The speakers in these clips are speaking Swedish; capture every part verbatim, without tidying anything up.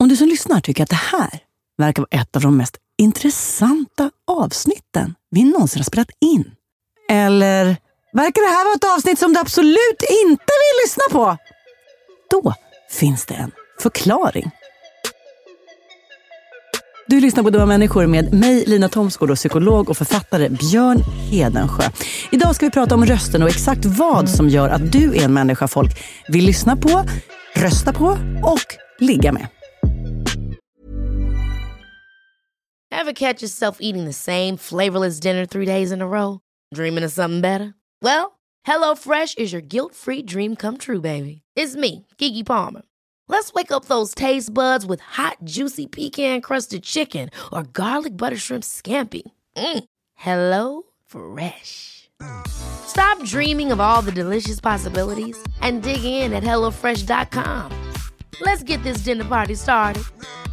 Om du som lyssnar tycker att det här verkar vara ett av de mest intressanta avsnitten vi någonsin har spelat in. Eller verkar det här vara ett avsnitt som du absolut inte vill lyssna på? Då finns det en förklaring. Du lyssnar på Dumma människor med mig, Lina Thomsgård, och psykolog och författare Björn Hedensjö. Idag ska vi prata om rösten och exakt vad som gör att du är en människa folk vill lyssna på, rösta på och ligga med. Ever catch yourself eating the same flavorless dinner three days in a row? Dreaming of something better? Well, HelloFresh is your guilt-free dream come true, baby. It's me, Keke Palmer. Let's wake up those taste buds with hot, juicy pecan-crusted chicken or garlic butter shrimp scampi. Mm. Hello Fresh. Stop dreaming of all the delicious possibilities and dig in at hello fresh dot com. Let's get this dinner party started.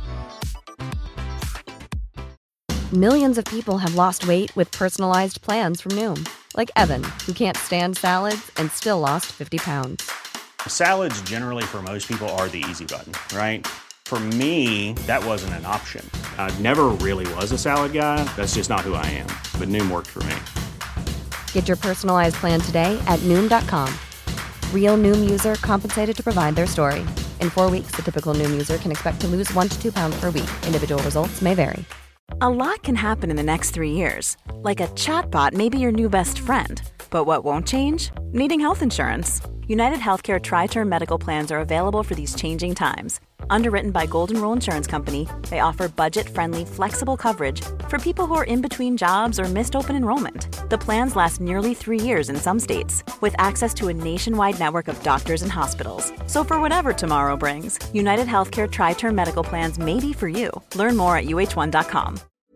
Millions of people have lost weight with personalized plans from Noom. Like Evan, who can't stand salads and still lost fifty pounds. Salads generally for most people are the easy button, right? For me, that wasn't an option. I never really was a salad guy. That's just not who I am. But Noom worked for me. Get your personalized plan today at Noom dot com. Real Noom user compensated to provide their story. In four weeks, the typical Noom user can expect to lose one to two pounds per week. Individual results may vary. A lot can happen in the next three years. Like a chatbot may be your new best friend. But what won't change? Needing health insurance. United Healthcare Tri-Term Medical Plans are available for these changing times. Underwritten by Golden Rule Insurance Company, they offer budget-friendly, flexible coverage for people who are in between jobs or missed open enrollment. The plans last nearly three years in some states, with access to a nationwide network of doctors and hospitals. So for whatever tomorrow brings, United Healthcare Tri-Term Medical Plans may be for you. Learn more at u h one dot com.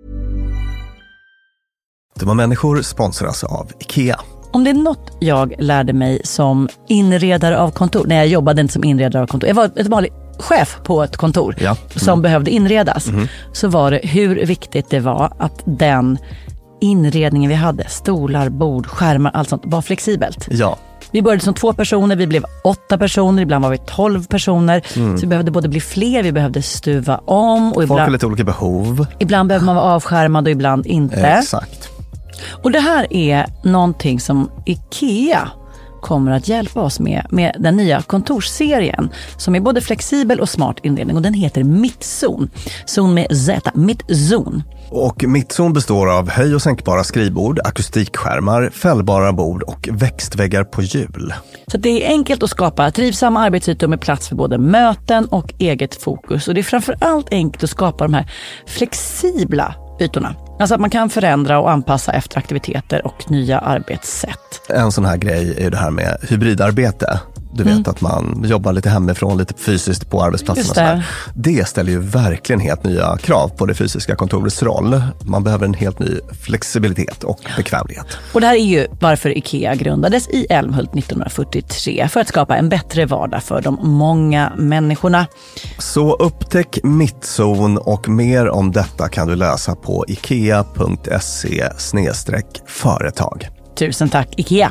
Dumma människor sponsras av IKEA. Om det är något jag lärde mig som inredare av kontor, när jag jobbade inte som inredare av kontor, jag var ett vanlig chef på ett kontor ja. mm. som behövde inredas, mm. så var det hur viktigt det var att den inredningen vi hade, stolar, bord, skärmar, allt sånt, var flexibelt. Ja. Vi började som två personer, vi blev åtta personer, ibland var vi tolv personer. Mm. Så vi behövde både bli fler, vi behövde stuva om. Och folk ibland, har lite olika behov. Ibland behöver man vara avskärmad och ibland inte. Exakt. Och det här är någonting som IKEA kommer att hjälpa oss med, med den nya kontorsserien som är både flexibel och smart inredning, och den heter Mittzon. Zon med Z, Mittzon. Och Mittzon består av höj- och sänkbara skrivbord, akustikskärmar, fällbara bord och växtväggar på hjul. Så det är enkelt att skapa trivsamma arbetsytor med plats för både möten och eget fokus. Och det är framförallt enkelt att skapa de här flexibla ytorna. Alltså att man kan förändra och anpassa efter aktiviteter och nya arbetssätt. En sån här grej är det här med hybridarbete. Du vet mm. att man jobbar lite hemifrån, lite fysiskt på arbetsplatsen. Och sådär. Det ställer ju verkligen helt nya krav på det fysiska kontorets roll. Man behöver en helt ny flexibilitet och bekvämlighet. Och det här är ju varför IKEA grundades i Älmhult nittonhundrafyrtiotre. För att skapa en bättre vardag för de många människorna. Så upptäck Mittzon, och mer om detta kan du läsa på ikea punkt se slash företag. Tusen tack IKEA!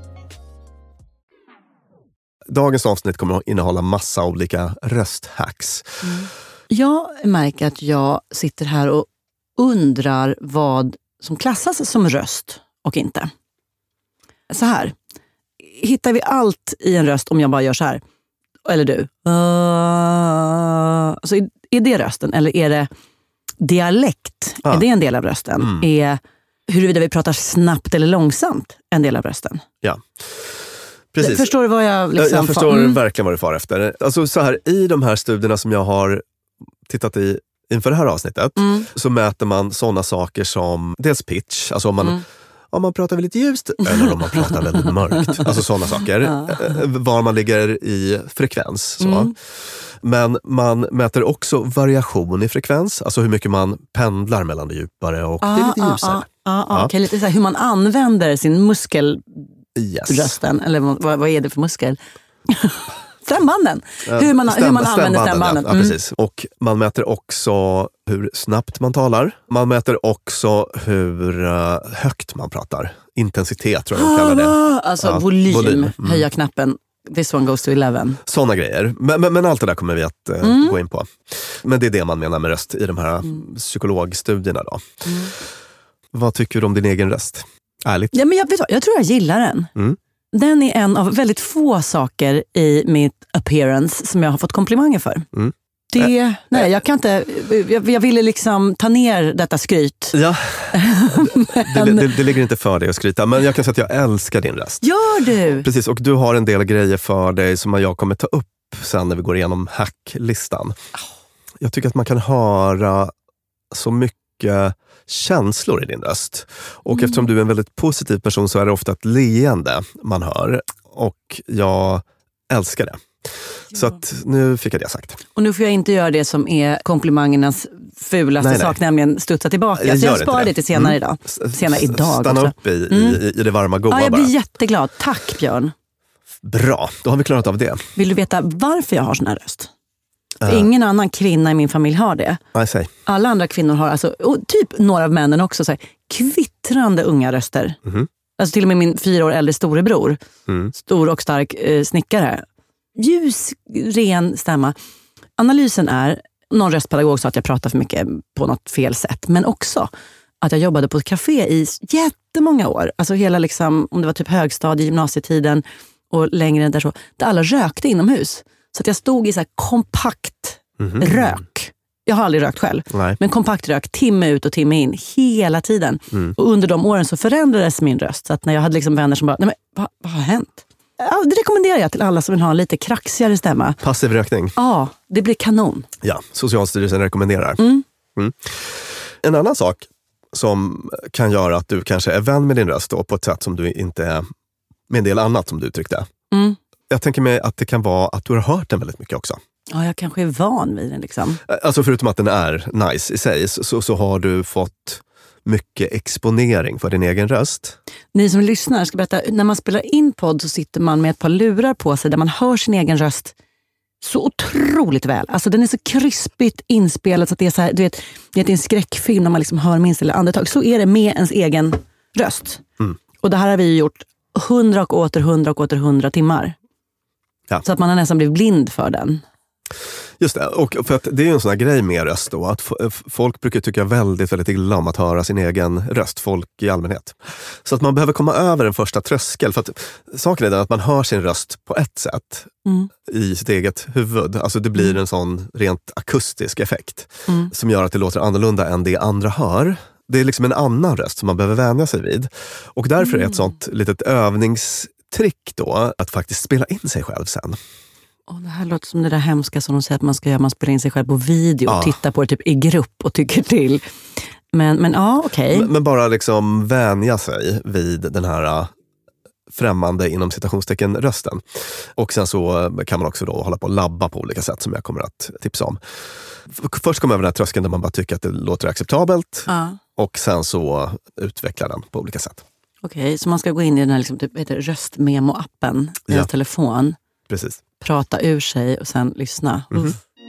Dagens avsnitt kommer att innehålla massa olika rösthacks. Mm. Jag märker att jag sitter här och undrar vad som klassas som röst och inte. Så här. Hittar vi allt i en röst om jag bara gör så här? Eller du? Uh, alltså, är det rösten eller är det dialekt? Ah. Är det en del av rösten? Mm. Är huruvida vi pratar snabbt eller långsamt en del av rösten? Ja. Precis. Förstår du vad jag liksom... Jag, jag förstår mm. verkligen vad du far efter. Alltså så här, i de här studierna som jag har tittat i inför det här avsnittet mm. så mäter man sådana saker som dels pitch, alltså om man, mm. om man pratar väldigt ljust eller om man pratar väldigt mörkt. Alltså sådana saker. Ja. Var man ligger i frekvens. Så. Mm. Men man mäter också variation i frekvens, alltså hur mycket man pendlar mellan det djupare och ah, det lite ljusare. Ah, ah, ah, ja. Okay, lite så här, hur man använder sin muskel... Yes. Rösten, eller vad, vad är det för muskel? Stämbanden. Hur man, Stäm, hur man använder stämbanden. Ja, mm. ja, precis. Och man mäter också hur snabbt man talar. Man mäter också hur uh, högt man pratar. Intensitet tror jag de kallar det. Alltså ja, volym, volym. Mm. Höja knappen this one goes to eleven. Sådana grejer. Men, men, men allt det där kommer vi att uh, mm. gå in på. Men det är det man menar med röst i de här mm. psykologstudierna då. Mm. Vad tycker du om din egen röst? Ärligt. Ja, men jag, vet, jag tror jag gillar den. Mm. Den är en av väldigt få saker i mitt appearance som jag har fått komplimanger för. Mm. Det, äh, nej, jag kan inte, jag, jag ville liksom ta ner detta skryt. Ja, men, det, det, det ligger inte för dig att skryta, men jag kan säga att jag älskar din röst. Gör du? Precis, och du har en del grejer för dig som jag kommer ta upp sen när vi går igenom hacklistan. Jag tycker att man kan höra så mycket känslor i din röst. Och mm. eftersom du är en väldigt positiv person så är det ofta ett leende man hör. Och jag älskar det. Ja. Så att nu fick jag det sagt. Och nu får jag inte göra det som är komplimangernas fulaste nej, nej. sak, nämligen studsa tillbaka. Jag så jag sparar det till senare mm. idag. Senare idag Stanna också. upp i, mm. i, i det varma goda. Ja, jag bara. blir jätteglad. Tack, Björn. Bra, då har vi klarat av det. Vill du veta varför jag har sån här röst? Uh. Ingen annan kvinna i min familj har det. I say. Alla andra kvinnor har, alltså, och typ några av männen också, så här, kvittrande unga röster. Mm-hmm. Alltså till och med min fyra år äldre storebror. Mm. Stor och stark eh, snickare. Ljus, ren stämma. Analysen är, någon röstpedagog sa att jag pratar för mycket på något fel sätt. Men också att jag jobbade på ett café i jättemånga år. Alltså hela liksom, om det var typ högstadie, gymnasietiden och längre än där så. Där alla rökte inomhus. Så att jag stod i så här kompakt mm-hmm. rök. Jag har aldrig rökt själv. Nej. Men kompakt rök, timme ut och timme in. Hela tiden. Mm. Och under de åren så förändrades min röst. Så att när jag hade liksom vänner som bara, nej men vad, vad har hänt? Ja, det rekommenderar jag till alla som vill ha en lite kraxigare stämma. Passiv rökning. Ja, det blir kanon. Ja, Socialstyrelsen rekommenderar. Mm. Mm. En annan sak som kan göra att du kanske är vän med din röst då, på ett sätt som du inte är med en del annat som du uttryckte. Mm. Jag tänker mig att det kan vara att du har hört den väldigt mycket också. Ja, jag kanske är van vid den liksom. Alltså förutom att den är nice i sig så, så har du fått mycket exponering för din egen röst. Ni som lyssnar ska berätta, när man spelar in podd så sitter man med ett par lurar på sig där man hör sin egen röst så otroligt väl. Alltså den är så krispigt inspelad så att det är så här, du vet, det är en skräckfilm när man liksom hör minst eller andetag. Så är det med ens egen röst. Mm. Och det här har vi gjort hundra och åter hundra och åter hundra timmar. Ja. Så att man har nästan blivit blind för den. Just det, och för att det är ju en sån här grej med röst då, att folk brukar tycka väldigt, väldigt illa om att höra sin egen röst, folk i allmänhet. Så att man behöver komma över en första tröskel, för att saken är den att man hör sin röst på ett sätt mm. i sitt eget huvud. Alltså det blir en sån rent akustisk effekt mm. som gör att det låter annorlunda än det andra hör. Det är liksom en annan röst som man behöver vänja sig vid. Och därför är ett sånt litet övningstrick då att faktiskt spela in sig själv sen. Oh, det här låter som det där hemska som de säger att man ska göra. Man spelar in sig själv på video och ja. tittar på det typ i grupp och tycker till. Men, men ja, okej. Okay. Men, men bara liksom vänja sig vid den här främmande inom citationstecken rösten. Och sen så kan man också då hålla på och labba på olika sätt som jag kommer att tipsa om. Först kommer över den här tröskeln där man bara tycker att det låter acceptabelt. Ja. Och sen så utvecklar den på olika sätt. Okej, okay, så man ska gå in i den här liksom, typ, heter röstmemo-appen i ja. telefon. Precis. Prata ur sig och sen lyssna. Mm-hmm.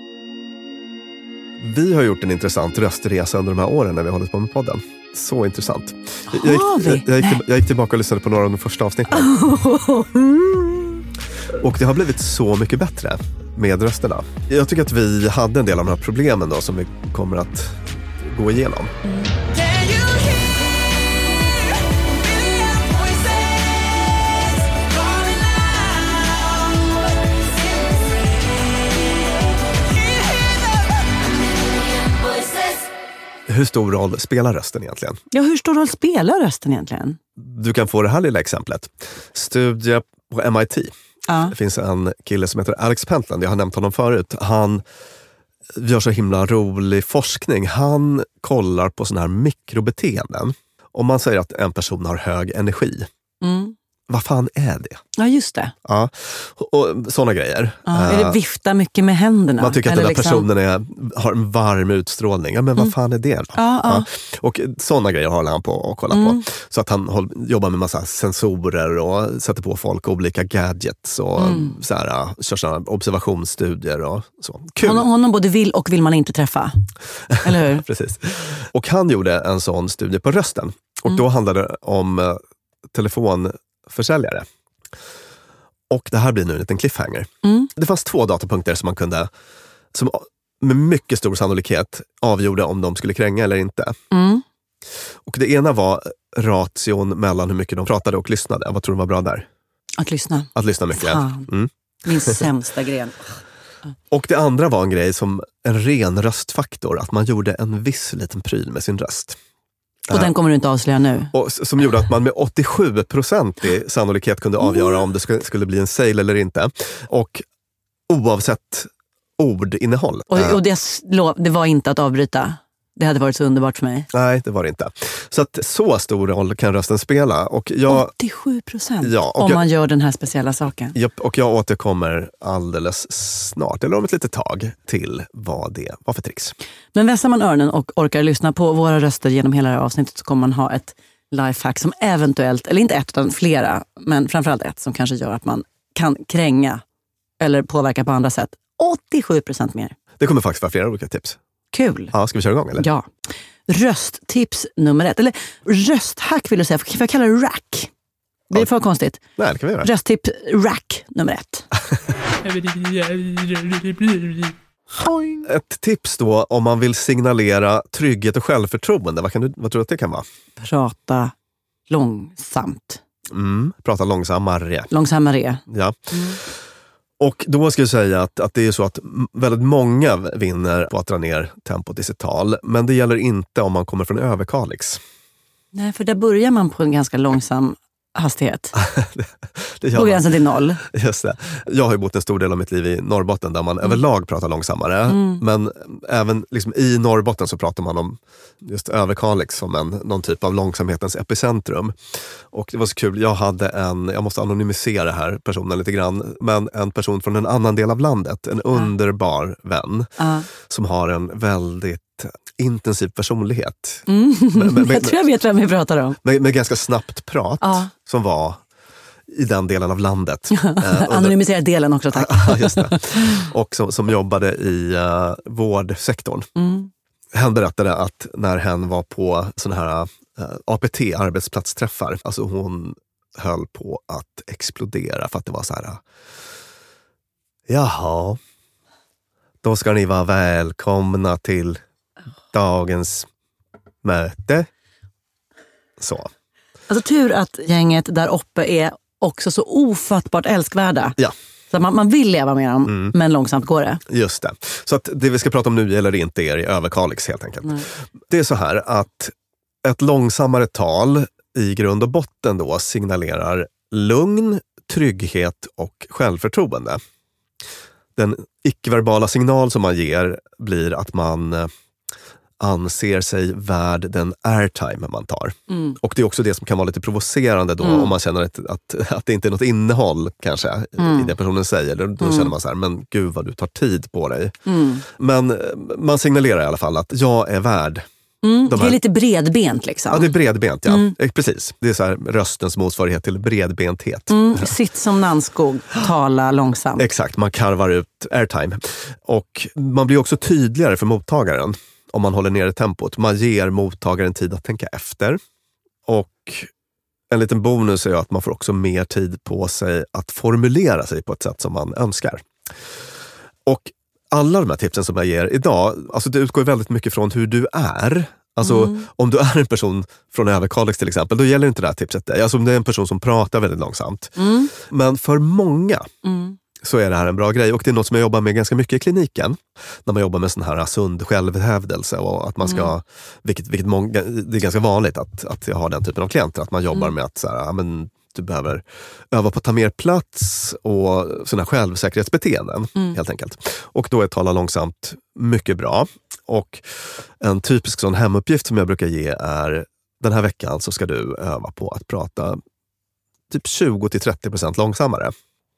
Vi har gjort en intressant röstresa under de här åren när vi har hållit på med podden. Så intressant. Jag gick, jag, jag, gick, jag gick tillbaka och lyssnade på några av de första avsnitten. Och det har blivit så mycket bättre med rösterna. Jag tycker att vi hade en del av de här problemen då som vi kommer att gå igenom. Mm. Hur stor roll spelar rösten egentligen? Ja, hur stor roll spelar rösten egentligen? Du kan få det här lilla exemplet. Studie på M I T. Ja. Det finns en kille som heter Alex Pentland. Jag har nämnt honom förut. Han gör så himla rolig forskning. Han kollar på såna här mikrobeteenden. Om man säger att en person har hög energi. Mm. Vad fan är det? Ja, just det. Ja, och sådana grejer. Ja, är det vifta mycket med händerna? Man tycker att den där liksom... personen är, har en varm utstrålning. Ja, men vad mm. fan är det då? Ja, ja. Ja. Och sådana grejer håller han på att kolla mm. på. Så att han håller, jobbar med massa sensorer och sätter på folk olika gadgets och mm. så här, kör såna observationsstudier och så. Kul! Honom, honom både vill och vill man inte träffa. Eller hur? Precis. Och han gjorde en sån studie på rösten. Och mm. då handlade det om telefon försäljare. Och det här blir nu en liten cliffhanger. Mm. Det fanns två datapunkter som man kunde, som med mycket stor sannolikhet avgjorde om de skulle kränga eller inte. Mm. Och det ena var ration mellan hur mycket de pratade och lyssnade. Vad tror du var bra där? Att lyssna. Att lyssna mycket. Mm. Min sämsta gren. Och det andra var en grej som en ren röstfaktor. Att man gjorde en viss liten pryl med sin röst. Och den kommer du inte avslöja nu. Och som gjorde att man med åttiosju procent i sannolikhet kunde avgöra om det skulle bli en sale eller inte. Och oavsett ordinnehåll. Och, och det, det var inte att avbryta. Det hade varit så underbart för mig. Nej, det var det inte. Så att så stor roll kan rösten spela. Och jag, åttiosju procent ja, och om jag, man gör den här speciella saken. Ja, och jag återkommer alldeles snart, eller om ett litet tag, till vad det var för tricks. Men vässar man öronen och orkar lyssna på våra röster genom hela det här avsnittet så kommer man ha ett lifehack som eventuellt, eller inte ett utan flera, men framförallt ett som kanske gör att man kan kränga eller påverka på andra sätt. åttiosju procent mer. Det kommer faktiskt vara flera olika tips. Kul. Ja, ska vi köra igång eller? Ja. Rösttips nummer ett. Eller rösthack vill jag säga. Får jag kalla det rack? Blir det för konstigt? Nej, det kan vi göra. Rösttips rack nummer ett. Ett tips då om man vill signalera trygghet och självförtroende. Vad, kan du, vad tror du att det kan vara? Prata långsamt. Mm, prata långsammare. Långsammare. Ja. Mm. Och då ska jag säga att, att det är så att väldigt många vinner på att dra ner tempot i sitt tal. Men det gäller inte om man kommer från Överkalix. Nej, för där börjar man på en ganska långsam hastighet. det, det på gränsen till noll. Just det. Jag har ju bott en stor del av mitt liv i Norrbotten där man mm. överlag pratar långsammare. Mm. Men även liksom i Norrbotten så pratar man om just Överkalix som en, någon typ av långsamhetens epicentrum. Och det var så kul, jag hade en, jag måste anonymisera här personen lite grann, men en person från en annan del av landet, en uh. underbar vän uh. som har en väldigt intensiv personlighet. Mm. Med, med, med, jag tror jag vet vem vi pratar om. Med, med ganska snabbt prat uh. som var i den delen av landet. eh, Anonymisera delen också, tack. Just det. Och som, som jobbade i uh, vårdsektorn. Mm. Han berättade att när hen var på såna här uh, A P T, arbetsplatsträffar, alltså hon höll på att explodera för att det var så här: jaha, då ska ni vara välkomna till dagens möte. Så. Alltså tur att gänget där uppe är också så ofattbart älskvärda. Ja. Så man, man vill leva med dem, mm. men långsamt går det. Just det. Så att det vi ska prata om nu gäller inte er i Överkalix helt enkelt. Nej. Det är så här att ett långsammare tal i grund och botten då signalerar lugn, trygghet och självförtroende. Den icke-verbala signal som man ger blir att man anser sig värd den airtime man tar. Mm. Och det är också det som kan vara lite provocerande då mm. om man känner att, att, att det inte är något innehåll kanske mm. i det personen säger. Då, då mm. känner man så här, men gud vad du tar tid på dig. Mm. Men man signalerar i alla fall att jag är värd. Mm. De här... Det är lite bredbent liksom. Ja, det är bredbent, ja. Mm. Precis. Det är så här röstens motsvarighet till bredbenthet. Mm. Sitt som Nanskog, tala långsamt. Exakt, man karvar ut airtime. Och man blir också tydligare för mottagaren om man håller ner tempot. Man ger mottagaren tid att tänka efter. Och en liten bonus är att man får också mer tid på sig att formulera sig på ett sätt som man önskar. Och alla de här tipsen som jag ger idag, alltså det utgår väldigt mycket från hur du är. Alltså mm. om du är en person från Överkalix till exempel, då gäller inte det här tipset dig. Alltså om det är en person som pratar väldigt långsamt. Mm. Men för många mm. så är det här en bra grej. Och det är något som jag jobbar med ganska mycket i kliniken. När man jobbar med sån här sund självhävdelse. Och att man ska, mm. vilket, vilket många, det är ganska vanligt att, att jag har den typen av klienter. Att man jobbar mm. med att så här, men, du behöver öva på att ta mer plats och såna självsäkerhetsbeteenden mm. helt enkelt. Och då är tala långsamt mycket bra. Och en typisk sån hemuppgift som jag brukar ge är: den här veckan så ska du öva på att prata typ tjugo till trettio procent långsammare.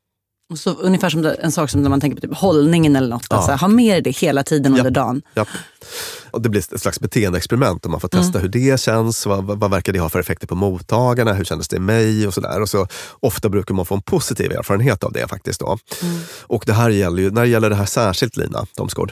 Så ungefär som det, en sak som när man tänker på typ hållningen eller något. Ja. Alltså, ha med det hela tiden under ja. dagen. Ja. Och det blir ett slags beteendeexperiment och man får testa mm. hur det känns. Vad, vad verkar det ha för effekter på mottagarna? Hur kändes det i mig? Och sådär. Och så ofta brukar man få en positiv erfarenhet av det faktiskt då. Mm. Och det här gäller ju, när det gäller det här särskilt, Lina Domsgård,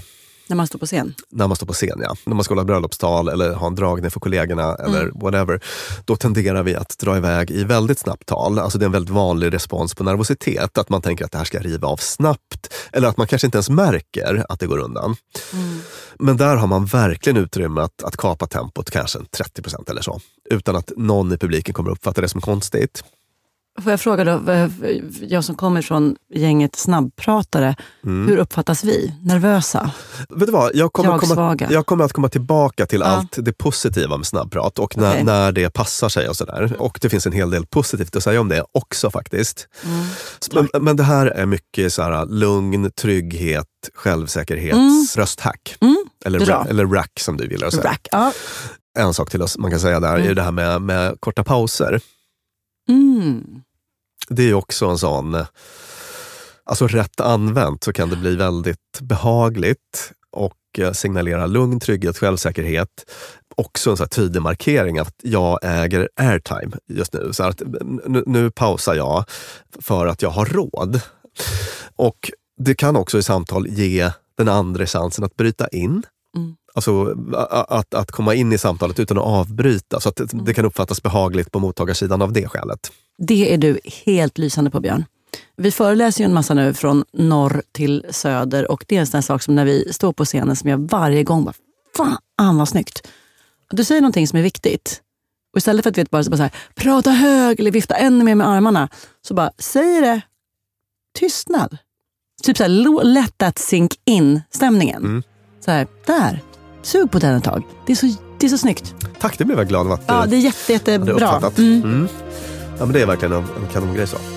När man står på scen? När man står på scen, ja. När man ska hålla bröllopstal eller ha en dragning för kollegorna eller mm. whatever. Då tenderar vi att dra iväg i väldigt snabbt tal. Alltså det är en väldigt vanlig respons på nervositet. Att man tänker att det här ska riva av snabbt. Eller att man kanske inte ens märker att det går undan. Mm. Men där har man verkligen utrymme att, att kapa tempot kanske trettio procent eller så. Utan att någon i publiken kommer uppfatta det som konstigt. Får jag fråga då, jag som kommer från gänget snabbpratare, mm. hur uppfattas vi? Nervösa? Vet du vad, jag kommer, jag komma, jag kommer att komma tillbaka till ja. allt det positiva med snabbprat och när, okay. när det passar sig och sådär. Och det finns en hel del positivt att säga om det också faktiskt. Mm. Men, men det här är mycket så här, lugn, trygghet, självsäkerhets, mm. rösthack. Mm. Eller, eller rack som du vill säga. Rack, ja. En sak till oss man kan säga där mm. är det här med, med korta pauser. Mm. Det är ju också en sån, alltså rätt använt så kan det bli väldigt behagligt och signalera lugn, trygghet, självsäkerhet. Också en så här tydlig markering att jag äger airtime just nu. Så att nu, nu pausar jag för att jag har råd. Och det kan också i samtal ge den andra chansen att bryta in. Mm. Alltså att, att komma in i samtalet utan att avbryta så att det, det kan uppfattas behagligt på mottagarsidan av det skälet. Det är du helt lysande på, Björn. Vi föreläser ju en massa nu från norr till söder och det är en sån här sak som när vi står på scenen som jag varje gång bara, fan vad snyggt. Du säger någonting som är viktigt och istället för att vi bara, bara så här, prata hög eller vifta ännu mer med armarna så bara, säger det tystnad. Typ så här, let that sink in stämningen. Mm. Så här, där. Sug på den ett tag. Det är så, det är så snyggt. Tack, det blev jag glad av att du ja, det är jätte, jättebra. Mm. Mm. Ja, men det är verkligen en, en kanongrej så.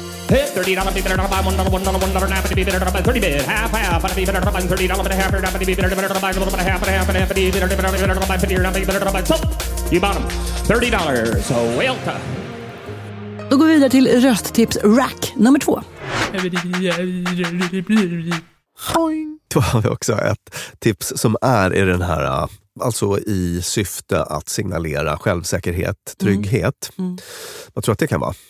Då går vi vidare till rösttips rack nummer två. Då har vi också ett tips som är i den här, alltså i syfte att signalera självsäkerhet, trygghet. Mm. Mm. Vad tror du att det kan vara?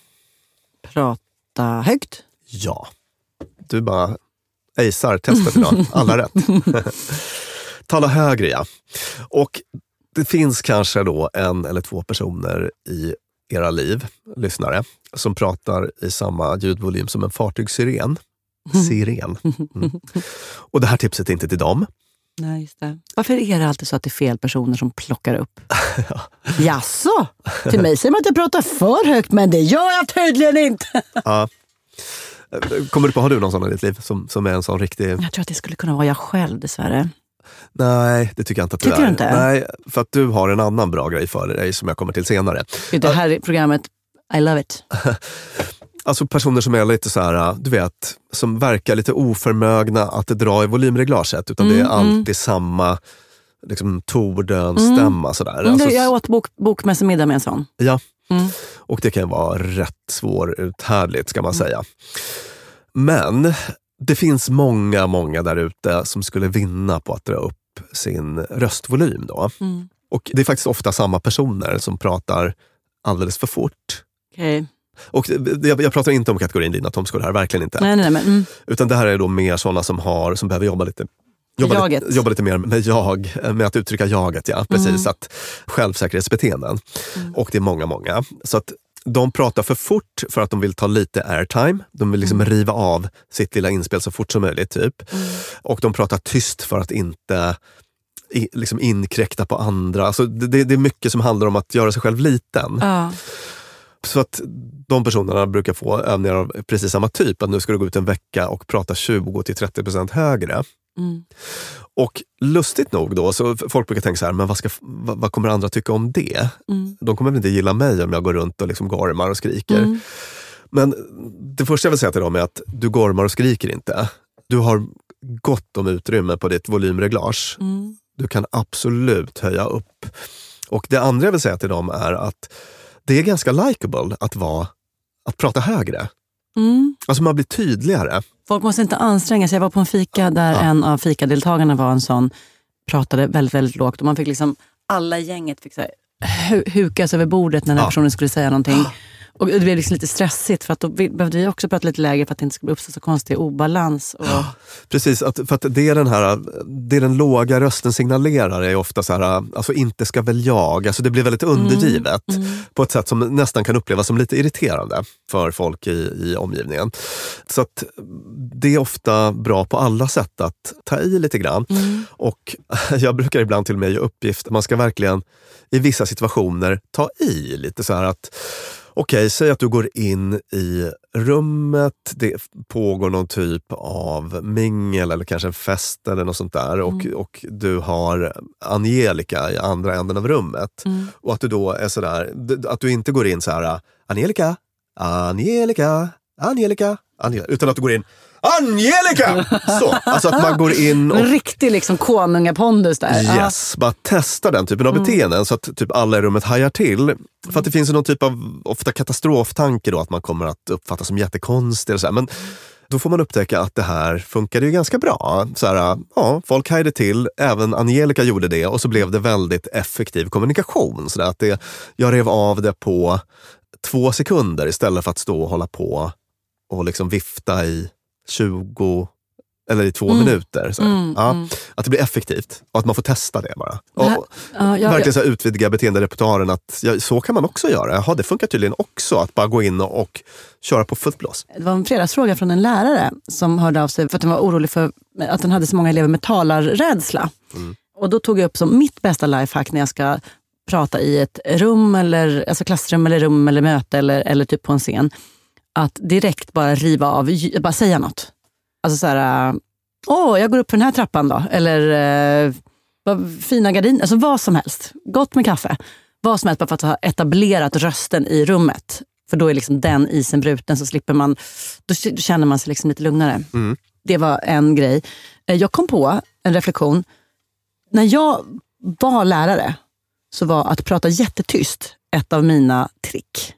Prata högt? Ja. Du bara ejsar testet idag. Alla rätt. Tala högre, ja. Och det finns kanske då en eller två personer i era liv, lyssnare, som pratar i samma ljudvolym som en fartygssiren. Siren. Mm. Och det här tipset är inte till dem. Nej, just det. Varför är det alltid så att det är fel personer som plockar upp? Ja. Jaså? Till mig säger man att jag pratar för högt, men det gör jag tydligen inte. Ja. Kommer du på, har du någon sån i ditt liv som, som är en sån riktig... Jag tror att det skulle kunna vara jag själv, dessvärre. Nej, det tycker jag inte att du tycker är. Du inte? Nej, för att du har en annan bra grej för dig som jag kommer till senare. Det här programmet, I love it. Alltså personer som är lite så här, du vet, som verkar lite oförmögna att dra i volymreglaget, utan mm, det är alltid mm. samma liksom torden, mm. stämma sådär. Mm, alltså, jag åt bok, bokmässemiddag med en sån. Ja, mm. och det kan vara rätt svåruthärdligt ska man mm. säga. Men det finns många, många där ute som skulle vinna på att dra upp sin röstvolym då. Mm. Och det är faktiskt ofta samma personer som pratar alldeles för fort. Okej. Okay. Och jag, jag pratar inte om kategorin Lina Thomsgård här, verkligen inte. Nej, nej, men, mm. Utan det här är då mer sådana som har, som behöver jobba lite jobba, lite, jobba lite mer med jag, med att uttrycka jaget, ja, precis, mm. att självsäkerhetsbeteenden. Mm. Och det är många, många. Så att de pratar för fort för att de vill ta lite airtime. De vill liksom mm. riva av sitt lilla inspel så fort som möjligt, typ. Mm. Och de pratar tyst för att inte i, liksom inkräkta på andra. Alltså det, det är mycket som handlar om att göra sig själv liten. Ja. Så att de personerna brukar få övningar av precis samma typ. Att nu ska du gå ut en vecka och prata tjugo till trettio procent högre. Mm. Och lustigt nog då, så folk brukar tänka så här, men vad, ska, vad, vad kommer andra tycka om det? Mm. De kommer väl inte gilla mig om jag går runt och liksom gormar och skriker. Mm. Men det första jag vill säga till dem är att du gormar och skriker inte. Du har gott om utrymme på ditt volymreglage. Mm. Du kan absolut höja upp. Och det andra jag vill säga till dem är att det är ganska likeable att vara, att prata högre. Mm. Alltså man blir tydligare. Folk måste inte anstränga sig. Jag var på en fika där ja. en av fikadeltagarna var en sån, pratade väldigt, väldigt lågt. Och man fick liksom, alla i gänget fick så här, hu- hukas över bordet när den här ja. personen skulle säga någonting. Och det blev liksom lite stressigt för att då behövde vi också prata lite lägre för att det inte skulle uppstå så konstig obalans. Och... Ja, precis, att, för att det är den här, det den låga rösten signalerar är ofta så här, alltså inte ska väl jag, alltså det blir väldigt undergivet mm. Mm. på ett sätt som nästan kan upplevas som lite irriterande för folk i, i omgivningen. Så att det är ofta bra på alla sätt att ta i lite grann. Mm. Och jag brukar ibland till och med ge uppgift, man ska verkligen i vissa situationer ta i lite så här att okej, okay, säg att du går in i rummet, det pågår någon typ av mingel eller kanske en fest eller något sånt där och, mm. och du har Angelica i andra änden av rummet mm. och att du då är sådär, att du inte går in så här Angelica, Angelica, Angelica, Angelica utan att du går in Angelica! Så, alltså att man går in och... En riktig liksom konungapondus där. Yes, bara testa den typen av mm. beteenden så att typ alla i rummet hajar till. För att det finns någon typ av ofta katastroftanke då att man kommer att uppfattas som jättekonstig och så här. Men då får man upptäcka att det här funkade ju ganska bra. Så här, ja, folk hajade till, även Angelica gjorde det och så blev det väldigt effektiv kommunikation. Så att det, jag rev av det på två sekunder istället för att stå och hålla på och liksom vifta i tjugo eller i två mm. minuter. Så. Mm, ja, mm. Att det blir effektivt och att man får testa det bara. Och här, ja, ja, verkligen så här utvidga beteenderepertoaren att ja, så kan man också göra. Jaha, det funkar tydligen också att bara gå in och, och köra på fullt blås. Det var en fredagsfråga från en lärare som hörde av sig för att den var orolig för att den hade så många elever med talarrädsla. Mm. Och då tog jag upp som mitt bästa lifehack när jag ska prata i ett rum eller alltså klassrum eller rum eller möte eller, eller typ på en scen. Att direkt bara riva av, bara säga något. Alltså så här, åh, jag går upp för den här trappan då. Eller eh, fina gardiner, alltså vad som helst. Gott med kaffe. Vad som helst bara för att ha etablerat rösten i rummet. För då är liksom den isen bruten så slipper man, då känner man sig liksom lite lugnare. Mm. Det var en grej. Jag kom på en reflektion. När jag var lärare så var att prata jättetyst ett av mina trick.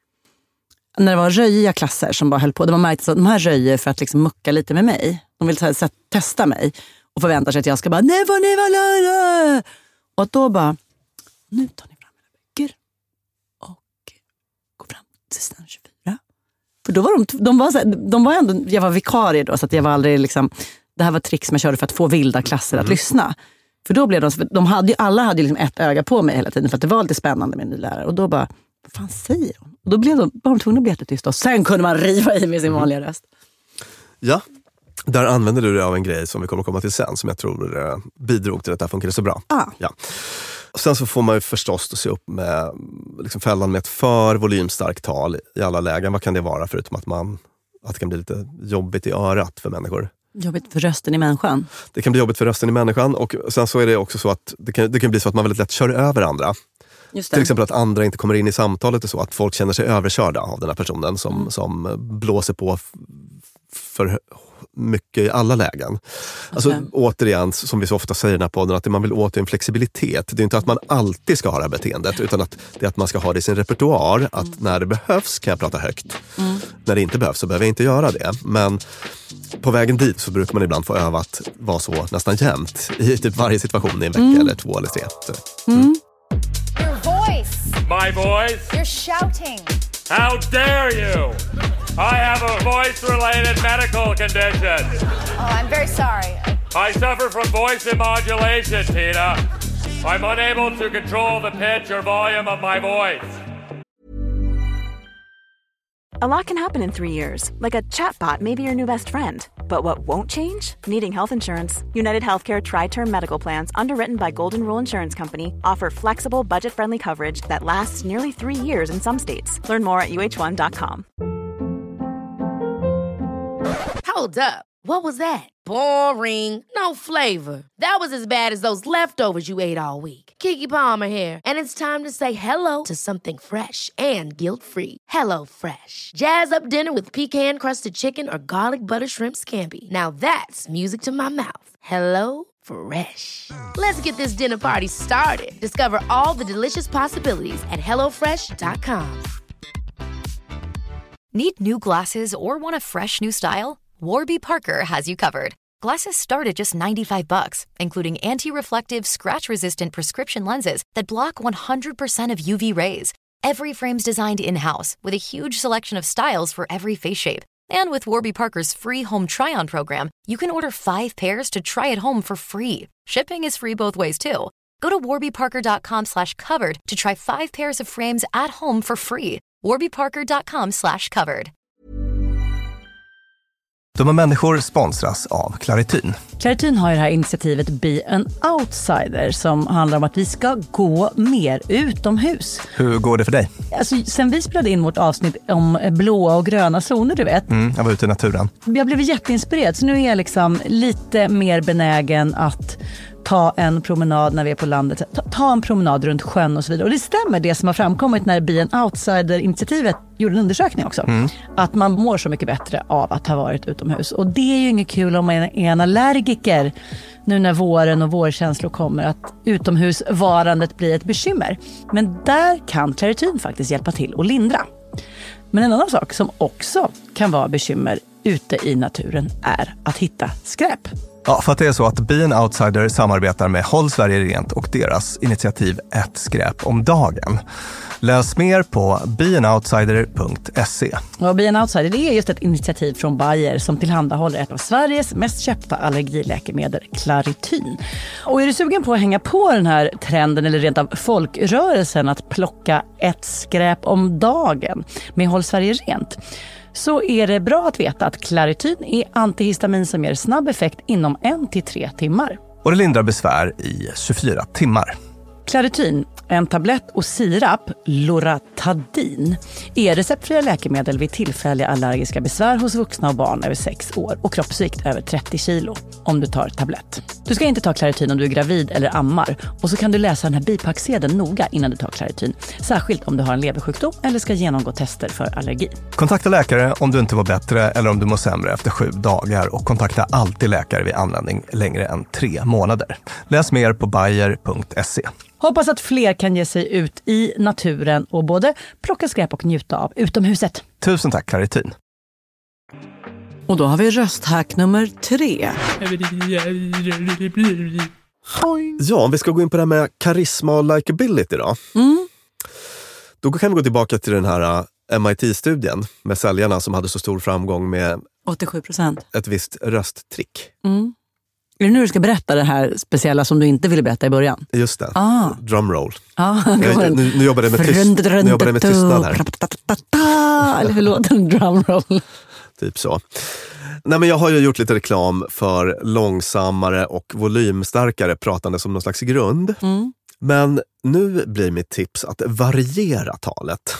När det var röjiga klasser som bara höll på. Det var märkt att de här röjer för att liksom mucka lite med mig. De vill så här, testa mig. Och förväntar sig att jag ska bara, nej vad ni var lärare. Och att då bara, nu tar ni fram era böcker. Och går fram till sidan tjugofyra. För då var de, de var så här, de var ändå, jag var vikarie då. Så att jag var aldrig liksom, det här var trick som jag körde för att få vilda klasser att mm. lyssna. För då blev de, för de hade ju, alla hade ju liksom ett öga på mig hela tiden. För att det var lite spännande med en ny lärare. Och då bara, vad fan säger de? Och då blev de, var de tvungna att bli jättetysta. Och sen kunde man riva i med sin vanliga röst. Ja, där använder du det av en grej som vi kommer komma till sen. Som jag tror bidrog till att det här funkade så bra. Ah. Ja. Och sen så får man ju förstås att se upp med liksom fällan med ett för volymstarkt tal i alla lägen. Vad kan det vara förutom att, man, att det kan bli lite jobbigt i örat för människor? Jobbigt för rösten i människan. Det kan bli jobbigt för rösten i människan. Och sen så är det också så att det kan, det kan bli så att man väldigt lätt kör över andra. Till exempel att andra inte kommer in i samtalet och så. Att folk känner sig överkörda av den här personen som, mm. som blåser på f- för mycket i alla lägen. Alltså okay. återigen, som vi så ofta säger i den här podden, att man vill åt en flexibilitet. Det är inte att man alltid ska ha det här beteendet, utan att det är att man ska ha det i sin repertoar. Att mm. när det behövs kan jag prata högt. Mm. När det inte behövs så behöver jag inte göra det. Men på vägen dit så brukar man ibland få öva att vara så nästan jämnt i typ varje situation i en vecka mm. eller två eller tre. Så, mm. Mm. Your voice. My voice? You're shouting. How dare you? I have a voice-related medical condition. Oh, I'm very sorry. I suffer from voice immodulation, Tina. I'm unable to control the pitch or volume of my voice. A lot can happen in three years, like a chatbot may be your new best friend. But what won't change? Needing health insurance. United Healthcare Tri-Term Medical Plans, underwritten by Golden Rule Insurance Company, offer flexible, budget-friendly coverage that lasts nearly three years in some states. Learn more at U H one dot com. Hold up. What was that? Boring. No flavor. That was as bad as those leftovers you ate all week. Keke Palmer here, and it's time to say hello to something fresh and guilt-free. Hello Fresh. Jazz up dinner with pecan-crusted chicken or garlic butter shrimp scampi. Now that's music to my mouth. Hello Fresh. Let's get this dinner party started. Discover all the delicious possibilities at hello fresh dot com. Need new glasses or want a fresh new style? Warby Parker has you covered. Glasses start at just ninety-five bucks, including anti-reflective, scratch-resistant prescription lenses that block one hundred percent of U V rays. Every frame's designed in-house with a huge selection of styles for every face shape. And with Warby Parker's free home try-on program, you can order five pairs to try at home for free. Shipping is free both ways too. Go to warbyparker.com slash covered to try five pairs of frames at home for free. warbyparker.com slash covered. De här människor sponsras av Clarityn. Clarityn har ju det här initiativet Be an Outsider som handlar om att vi ska gå mer utomhus. Hur går det för dig? Alltså, sen vi spelade in vårt avsnitt om blåa och gröna zoner, du vet. Mm, jag var ute i naturen. Jag blev jätteinspirerad, så nu är jag liksom lite mer benägen att ta en promenad när vi är på landet. Ta, ta en promenad runt sjön och så vidare. Och det stämmer det som har framkommit när Be an Outsider-initiativet gjorde en undersökning också. Mm. Att man mår så mycket bättre av att ha varit utomhus. Och det är ju inget kul om man är en allergiker nu när våren och vårkänslor kommer, att utomhusvarandet blir ett bekymmer. Men där kan Clarityn faktiskt hjälpa till och lindra. Men en annan sak som också kan vara bekymmer ute i naturen är att hitta skräp. Ja, för att det är så att Be an Outsider samarbetar med Håll Sverige Rent och deras initiativ Ett skräp om dagen. Läs mer på be an outsider punkt se. Och Be an Outsider, det är just ett initiativ från Bayer som tillhandahåller ett av Sveriges mest köpta allergiläkemedel, Clarityn. Och är du sugen på att hänga på den här trenden eller rent av folkrörelsen att plocka ett skräp om dagen med Håll Sverige Rent, så är det bra att veta att Clarityn är antihistamin som ger snabb effekt inom en till tre timmar. Och det lindrar besvär i tjugofyra timmar. Clarityn, en tablett och sirap, Loratadin, är receptfria läkemedel vid tillfälliga allergiska besvär hos vuxna och barn över sex år och kroppsvikt över trettio kilo om du tar tablett. Du ska inte ta Clarityn om du är gravid eller ammar, och så kan du läsa den här bipacksedeln noga innan du tar Clarityn, särskilt om du har en leversjukdom eller ska genomgå tester för allergi. Kontakta läkare om du inte mår bättre eller om du mår sämre efter sju dagar, och kontakta alltid läkare vid användning längre än tre månader. Läs mer på bayer punkt se. Hoppas att fler kan ge sig ut i naturen och både plocka skräp och njuta av utomhuset. Tusen tack, Clarityn. Och då har vi rösthack nummer tre. Ja, om vi ska gå in på det här med karisma och likability då. Mm. Då kan vi gå tillbaka till den här uh, M I T-studien med säljarna som hade så stor framgång med åttiosju procent. Ett visst rösttrick. Mm. Är det nu du ska berätta det här speciella som du inte ville betta i början? Just det. Ah. Drumroll. Ah, nu, nu jobbar jag med, tyst, nu jobbar jag med tystnad här. Eller hur låter en drumroll? Typ så. Nej, men jag har ju gjort lite reklam för långsammare och volymstarkare pratande som någon slags grund. Mm. Men nu blir mitt tips att variera talet.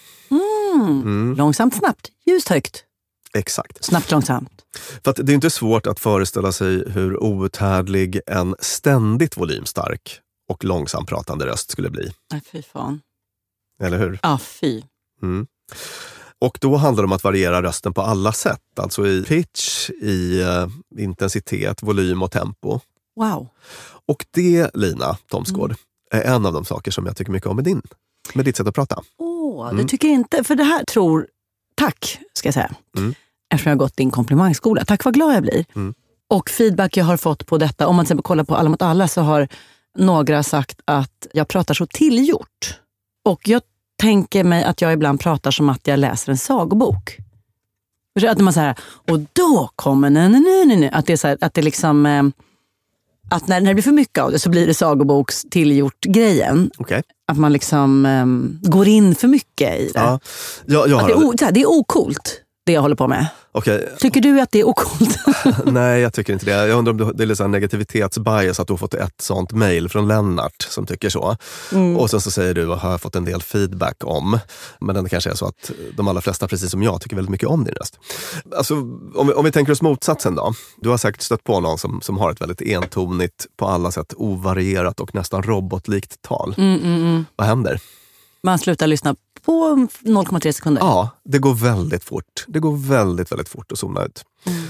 Mm. Mm. Långsamt, snabbt, ljust, högt. Exakt. Snabbt, långsamt. För att det är inte svårt att föreställa sig hur outhärdlig en ständigt volymstark och långsamt pratande röst skulle bli. Nej, fy fan. Eller hur? Ja, fy. Mm. Och då handlar det om att variera rösten på alla sätt. Alltså i pitch, i uh, intensitet, volym och tempo. Wow. Och det, Lina Thomsgård, mm. är en av de saker som jag tycker mycket om med, din, med ditt sätt att prata. Åh, oh, mm. du tycker inte, för det här tror... Tack, ska jag säga. Mm. Eftersom jag har gått din komplimangskola. Tack, vad glad jag blir. Mm. Och feedback jag har fått på detta, om man till exempel kollar på Alla mot alla, så har några sagt att jag pratar så tillgjort. Och jag tänker mig att jag ibland pratar som att jag läser en sagobok. Att man säger, och då kommer nej, nej, nej, nej. Att det är så här, att det liksom eh, att när, när det blir för mycket av det så blir det sagoboks tillgjort grejen. Okay. Att man liksom eh, går in för mycket i det. Ja, jag, jag har det, är o, här, det är okult det jag håller på med. Okay. Tycker du att det är okult? Nej, jag tycker inte det. Jag undrar om det är lite negativitetsbias att du har fått ett sånt mejl från Lennart som tycker så. Mm. Och sen så säger du, har jag fått en del feedback om. Men det kanske är så att de allra flesta, precis som jag, tycker väldigt mycket om din röst. Alltså, om vi, om vi tänker oss motsatsen då. Du har säkert stött på någon som, som har ett väldigt entonigt, på alla sätt ovarierat och nästan robotlikt tal. Mm, mm, mm. Vad händer? Man slutar lyssna på noll komma tre sekunder. Ja, det går väldigt fort. Det går väldigt, väldigt fort att zona ut. Mm.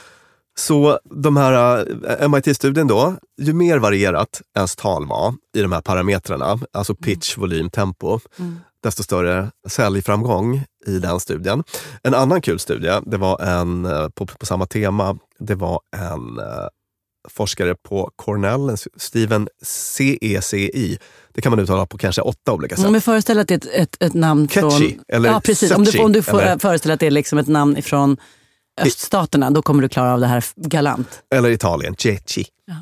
Så de här uh, M I T-studien då, ju mer varierat ens tal var i de här parametrarna, alltså pitch, mm. volym, tempo, mm. desto större säljframgång i den studien. En annan kul studie, det var en, uh, på, på samma tema, det var en uh, forskare på Cornell, Stephen C E C I. Det kan man uttala på kanske åtta olika sätt. Om vi föreställer att det är ett, ett, ett namn från... Ketchi, eller ja, precis. Sachi, om du, om du får, eller... föreställer att det är liksom ett namn från öststaterna, då kommer du klara av det här galant. Eller Italien, Cecchi. Ja.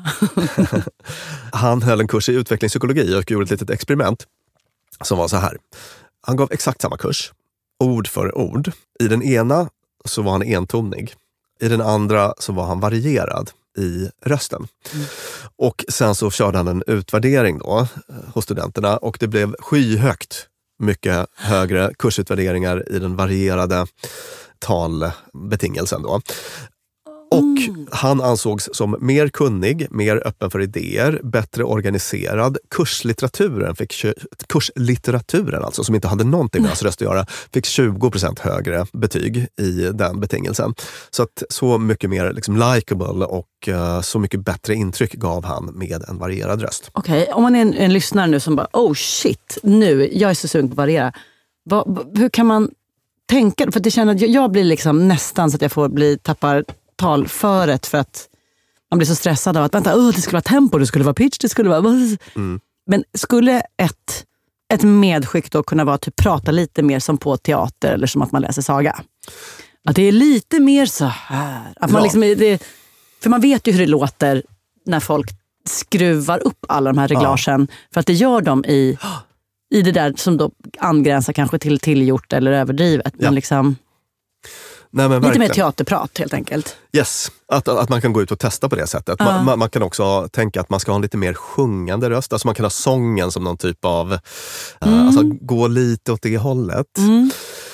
Han höll en kurs i utvecklingspsykologi och gjorde ett litet experiment som var så här. Han gav exakt samma kurs, ord för ord. I den ena så var han entonig. I den andra så var han varierad i rösten. Mm. Och sen så körde han en utvärdering då hos studenterna och det blev skyhögt mycket högre kursutvärderingar i den varierade talbetingelsen då. Och mm. han ansågs som mer kunnig, mer öppen för idéer, bättre organiserad. Kurslitteraturen, fick, kurslitteraturen alltså, som inte hade någonting med hans röst att göra, fick tjugo procent högre betyg i den betingelsen. Så att så mycket mer liksom likable och uh, så mycket bättre intryck gav han med en varierad röst. Okej, okay, om man är en, en lyssnare nu som bara, oh shit, nu, jag är så sugen på att variera. Va, hur kan man tänka? För att jag känner att jag, jag blir liksom nästan så att jag får bli tappar talföret för att man blir så stressad av att vänta, oh, det skulle vara tempo, det skulle vara pitch, det skulle vara... Mm. Men skulle ett, ett medskick då kunna vara att typ prata lite mer som på teater eller som att man läser saga? Att det är lite mer så här. Att man ja. liksom, det, för man vet ju hur det låter när folk skruvar upp alla de här reglagen. Ja. För att det gör de i, i det där som då angränsar kanske till tillgjort eller överdrivet. Ja. Men liksom... Nej, men lite mer teaterprat helt enkelt. Yes, att, att man kan gå ut och testa på det sättet. Uh. Man, man, man kan också tänka att man ska ha en lite mer sjungande röst. Alltså man kan ha sången som någon typ av... Mm. Uh, alltså gå lite åt det hållet. Mm.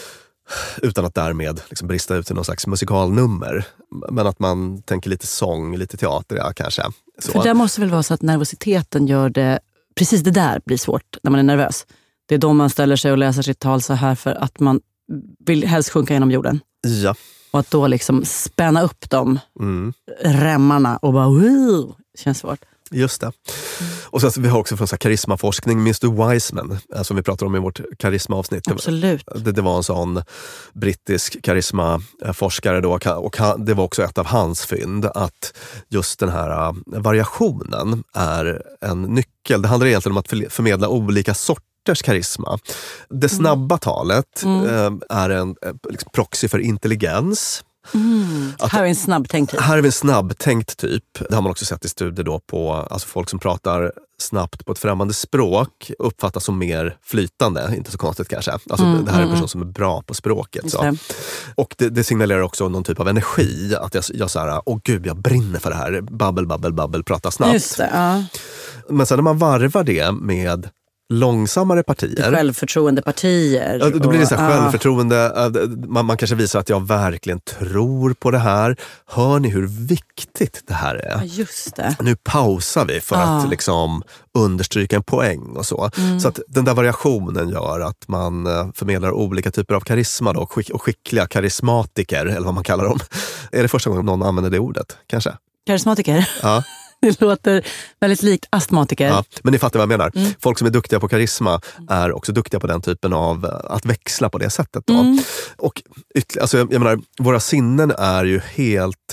Utan att därmed liksom brista ut i någon slags musikalnummer. Men att man tänker lite sång, lite teater, ja, kanske. Så. För det måste väl vara så att nervositeten gör det... Precis det där blir svårt när man är nervös. Det är då man ställer sig och läser sitt tal så här för att man vill helst sjunka genom jorden. Ja. Och att då liksom spänna upp de mm. remmarna och bara wow, det känns svårt. Just det. Mm. Och sen så vi har också från så här karismaforskning, mister Wiseman, som vi pratar om i vårt karismaavsnitt. Absolut. Det, det var en sån brittisk karismaforskare då, och han, det var också ett av hans fynd att just den här variationen är en nyckel. Det handlar egentligen om att förmedla olika sorter karisma. Det snabba mm. talet mm. Eh, är en eh, liksom proxy för intelligens. Mm. Att, här är en snabbtänkt typ. Här är en snabbtänkt typ. Det har man också sett i studier då på alltså folk som pratar snabbt på ett främmande språk uppfattas som mer flytande, inte så konstigt kanske. Alltså mm, det här är en person som är bra på språket. Så. Det. Och det, det signalerar också någon typ av energi. Att jag, jag så här, åh gud, jag brinner för det här. Babbel, babbel, babbel, prata snabbt. Just det, ja. Men sen när man varvar det med långsammare partier. Självförtroende partier. Ja, då blir det så här självförtroende. Man, man kanske visar att jag verkligen tror på det här. Hör ni hur viktigt det här är? Ja, just det. Nu pausar vi för ah. att liksom understryka en poäng och så. Mm. Så att den där variationen gör att man förmedlar olika typer av karisma då, och skickliga karismatiker, eller vad man kallar dem. Är det första gången någon använder det ordet? Kanske? Karismatiker? Ja. Det låter väldigt likt astmatiker. Ja, men ni fattar vad jag menar. Mm. Folk som är duktiga på karisma är också duktiga på den typen av att växla på det sättet. Då. Mm. Och alltså, jag menar, våra sinnen är ju helt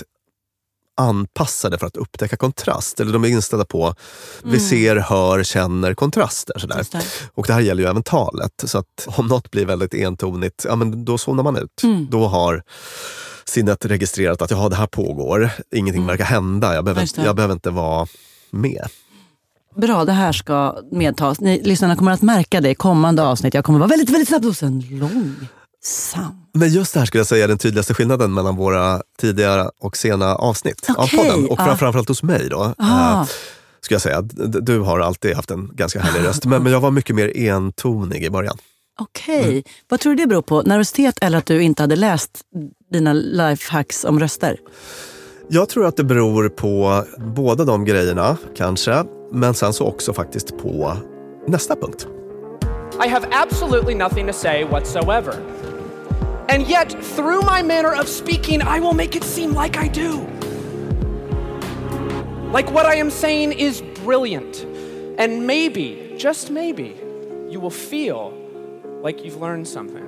anpassade för att upptäcka kontrast. Eller de är inställda på mm. vi ser, hör, känner kontraster. Sådär. Det. Och det här gäller ju även talet. Så att om något blir väldigt entonigt, ja, men då zonar man ut. Mm. Då har sinnet registrerat att ja, det här pågår. Ingenting mm. verkar hända. Jag behöver, jag behöver inte vara med. Bra, det här ska medtas. Ni lyssnarna kommer att märka det i kommande avsnitt. Jag kommer vara väldigt, väldigt snabbt och sen långsam. Men just det här skulle jag säga är den tydligaste skillnaden mellan våra tidigare och sena avsnitt okay. av podden. Och fram, framförallt hos mig då. Uh, skulle jag säga. Du har alltid haft en ganska härlig röst. Men, men jag var mycket mer entonig i början. Okej. Okay. Mm. Vad tror du det beror på? Nervositet eller att du inte hade läst dina lifehacks om röster? Jag tror att det beror på båda de grejerna, kanske. Men sen så också faktiskt på nästa punkt. I have absolutely nothing to say whatsoever. And yet, through my manner of speaking, I will make it seem like I do. Like what I am saying is brilliant. And maybe, just maybe, you will feel like you've learned something.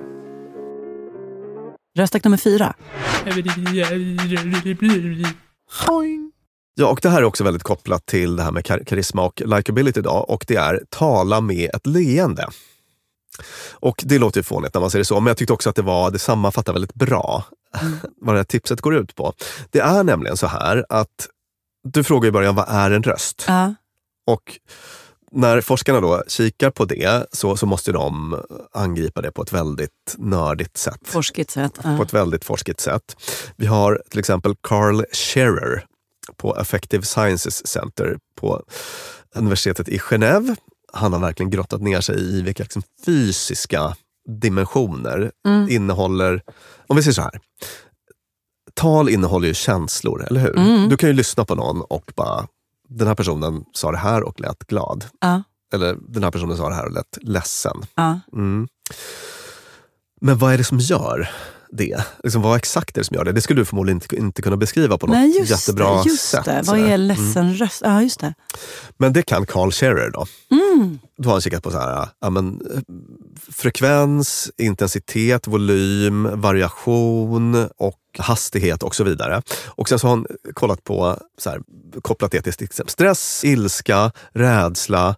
Röstakt nummer fyra. Ja, och det här är också väldigt kopplat till det här med kar- karisma och likability då, och det är tala med ett leende. Och det låter ju fånigt när man säger det så, men jag tyckte också att det var, det sammanfattar väldigt bra mm. vad det här tipset går ut på. Det är nämligen så här att du frågar i början, vad är en röst? Ja. Och när forskarna då kikar på det så, så måste de angripa det på ett väldigt nördigt sätt. Forskigt sätt. Ja. På ett väldigt forskigt sätt. Vi har till exempel Carl Scherer på Affective Sciences Center på universitetet i Genève. Han har verkligen grottat ner sig i vilka liksom fysiska dimensioner mm. innehåller, om vi säger så här. Tal innehåller ju känslor, eller hur? Mm. Du kan ju lyssna på någon och bara, den här personen sa det här och lät glad. Ja. Eller den här personen sa det här och lät ledsen. Ja. Mm. Men vad är det som gör det? Liksom, vad exakt är det som gör det? Det skulle du förmodligen inte, inte kunna beskriva på något Nej, just jättebra det, just sätt. Det. Vad är ledsen mm. röst? Ja, just det. Men det kan Carl Scherer då. Mm. Då har han kikat på så här, ja, men, frekvens, intensitet, volym, variation och hastighet och så vidare. Och sen så har han kollat på så här, kopplat det till stress, ilska, rädsla,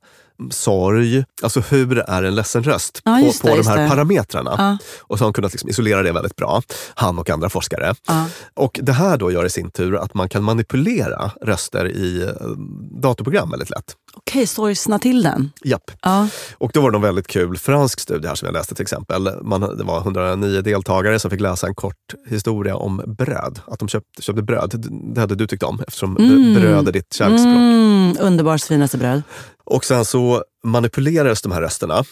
sorg, alltså hur är en ledsen röst ja, på, på det, de här det. parametrarna. Ja. Och så har han kunnat liksom isolera det väldigt bra, han och andra forskare. Ja. Och det här då gör i sin tur att man kan manipulera röster i datorprogram väldigt lätt. Okej, sorgsna till den. Japp. Ja. Och då var det en väldigt kul fransk studie här som jag läste till exempel. Man, det var hundranio deltagare som fick läsa en kort historia om bröd. Att de köpte, köpte bröd. Det hade du tyckt om eftersom mm. bröd är ditt kärleksspråk. Mm, underbart finaste bröd. Och sen så manipulerades de här rösterna.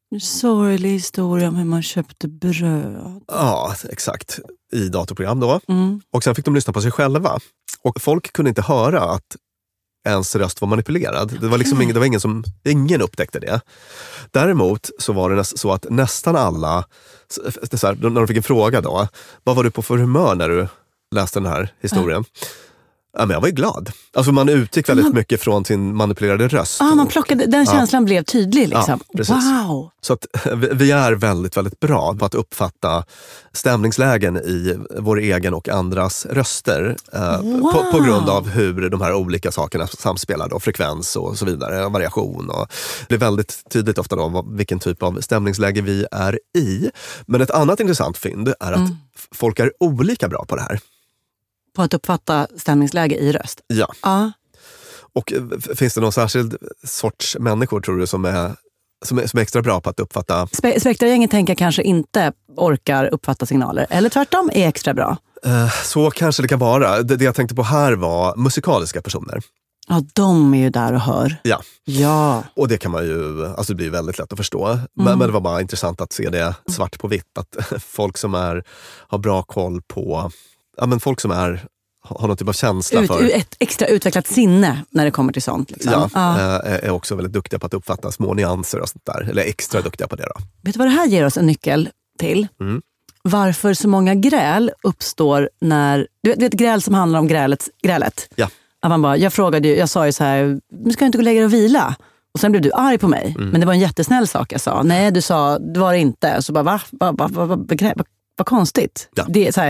Sorglig historia om hur man köpte bröd. Ja, exakt. I datorprogram då. Mm. Och sen fick de lyssna på sig själva. Och folk kunde inte höra att ens röst var manipulerad. Det var liksom ingen, det var ingen som, ingen upptäckte det. Däremot så var det näst, så att nästan alla, så här, när de fick en fråga då, vad var du på för humör när du läste den här historien? Ja. Ja, men jag var ju glad. Alltså man utgick väldigt man, mycket från sin manipulerade röst. Ja, man plockade, den känslan ja. blev tydlig liksom. Ja, precis. Wow! Så att vi är väldigt, väldigt bra på att uppfatta stämningslägen i vår egen och andras röster. Eh, wow. på, på grund av hur de här olika sakerna samspelar då, frekvens och så vidare, variation. Och det är väldigt tydligt ofta då vilken typ av stämningsläge vi är i. Men ett annat intressant fynd är att mm. folk är olika bra på det här. På att uppfatta stämningsläge i röst? Ja. ja. Och finns det någon särskild sorts människor tror du som är, som är, som är extra bra på att uppfatta? Spe- Spektragänget tänker kanske inte orkar uppfatta signaler. Eller tvärtom är extra bra. Uh, så kanske det kan vara. Det, det jag tänkte på här var musikaliska personer. Ja, de är ju där och hör. Ja. ja. Och det kan man ju, alltså det blir väldigt lätt att förstå. Mm. Men, men det var bara intressant att se det svart på vitt. Att folk som är, har bra koll på, ja men folk som är, har någon typ av känsla Ut, för... Ett extra utvecklat sinne när det kommer till sånt. Liksom. Ja, ja. Är, är också väldigt duktiga på att uppfatta små nyanser och sånt där. Eller extra duktiga på det då. Vet du vad det här ger oss en nyckel till? Mm. Varför så många gräl uppstår när... Du vet, du vet gräl som handlar om grälet? grälet. Ja. Att man bara, jag frågade ju, jag sa ju så här, men ska jag inte gå och lägga dig och vila? Och sen blev du arg på mig. Mm. Men det var en jättesnäll sak jag sa. Nej, du sa, det var det inte. Så bara, va? va, va, va, va, va, va vad konstigt. Ja. Det är så här,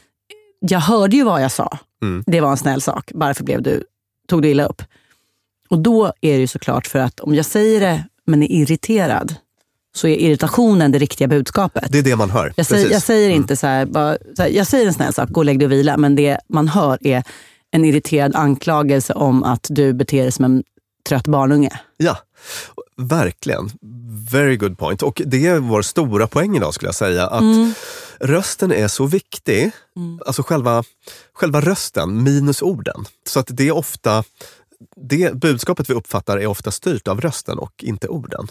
jag hörde ju vad jag sa. Mm. Det var en snäll sak. Varför blev du, tog du illa upp? Och då är det ju såklart för att om jag säger det men är irriterad så är irritationen det riktiga budskapet. Det är det man hör. Jag säger, jag säger inte så här, bara, så här, jag säger en snäll sak, gå och lägg dig och vila. Men det man hör är en irriterad anklagelse om att du beter dig som en trött barnunge. Ja, verkligen. Very good point. Och det är vår stora poäng idag skulle jag säga. Att mm. rösten är så viktig. Mm. Alltså själva, själva rösten minus orden. Så att det är ofta, det budskapet vi uppfattar är ofta styrt av rösten och inte orden.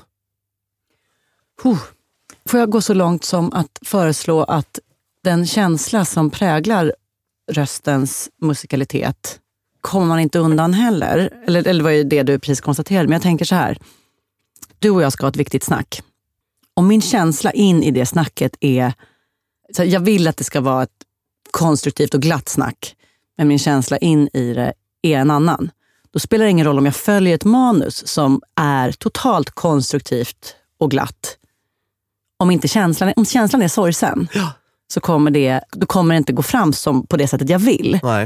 Huh. Får jag gå så långt som att föreslå att den känsla som präglar röstens musikalitet kommer man inte undan heller. Eller, eller det var ju det du precis konstaterade. Men jag tänker så här. Du och jag ska ha ett viktigt snack. Och min känsla in i det snacket är... Så jag vill att det ska vara ett konstruktivt och glatt snack. Men min känsla in i det är en annan. Då spelar det ingen roll om jag följer ett manus som är totalt konstruktivt och glatt. Om inte känslan, om känslan är sorgsen. Ja. Så kommer det, då kommer det inte gå fram som på det sättet jag vill. Nej.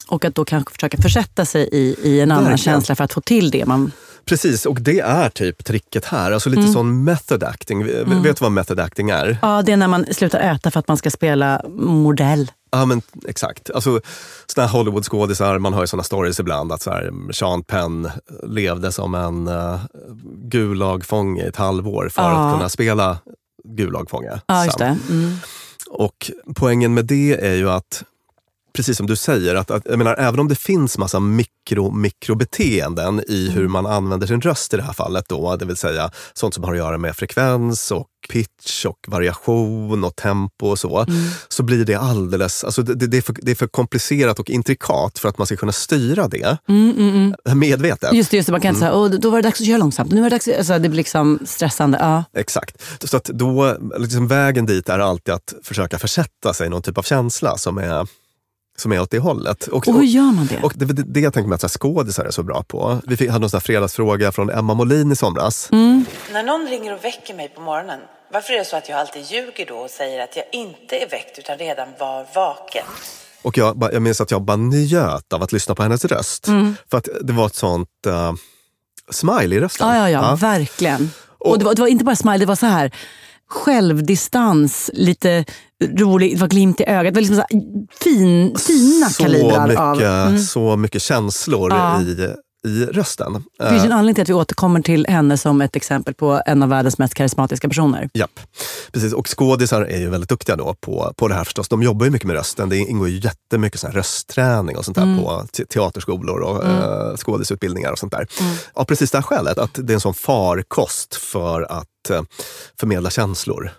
Och att då kanske försöka försätta sig i, i en annan Verkligen. känsla för att få till det man... Precis, och det är typ tricket här. Alltså lite mm. sån method acting. Mm. Vet du vad method acting är? Ja, det är när man slutar äta för att man ska spela modell. Ja, men exakt. Alltså, såna här Hollywood-skådisar, man hör ju såna stories ibland att så här, Sean Penn levde som en uh, gulagfånge i ett halvår för ja. att kunna spela gulagfånge. Ja, just det. Mm. Och poängen med det är ju att, precis som du säger, att, att jag menar, även om det finns massa mikro, mikrobeteenden i hur man använder sin röst i det här fallet då, det vill säga sånt som har att göra med frekvens och pitch och variation och tempo och så, mm. så blir det alldeles, alltså det, det, är för, det är för komplicerat och intrikat för att man ska kunna styra det mm, mm, mm. medvetet. Just det, just det, man kan inte mm. säga, då var det dags att köra långsamt, nu var det dags, alltså det blir liksom stressande. Ja. Exakt, så att då, liksom vägen dit är alltid att försöka försätta sig i någon typ av känsla som är som är åt det hållet. Och, och hur gör man det? Och det, det, det jag tänker mig att så här, skådisar är så bra på. Vi fick, hade en sån här fredagsfråga från Emma Molin i somras. Mm. När någon ringer och väcker mig på morgonen, varför är det så att jag alltid ljuger då och säger att jag inte är väckt utan redan var vaken? Och jag, jag minns att jag bara njöt av att lyssna på hennes röst. Mm. För att det var ett sånt uh, smile i rösten. Ja, ja, ja, ja. Verkligen. Och, och det, var, det var inte bara smile, det var så här självdistans, lite rolig, det var glimt i ögat. Det var liksom så här fin, fina så kalibrar mycket, av... Mm. Så mycket känslor ja. i, i rösten. Det finns en anledning till att vi återkommer till henne som ett exempel på en av världens mest karismatiska personer. Japp, precis. Och skådisar är ju väldigt duktiga då på, på det här förstås. De jobbar ju mycket med rösten. Det ingår ju jättemycket sån här röstträning och sånt där mm. på te- teaterskolor och mm. uh, skådisutbildningar och sånt där. Mm. Ja, precis det här skälet att det är en sån farkost för att uh, förmedla känslor.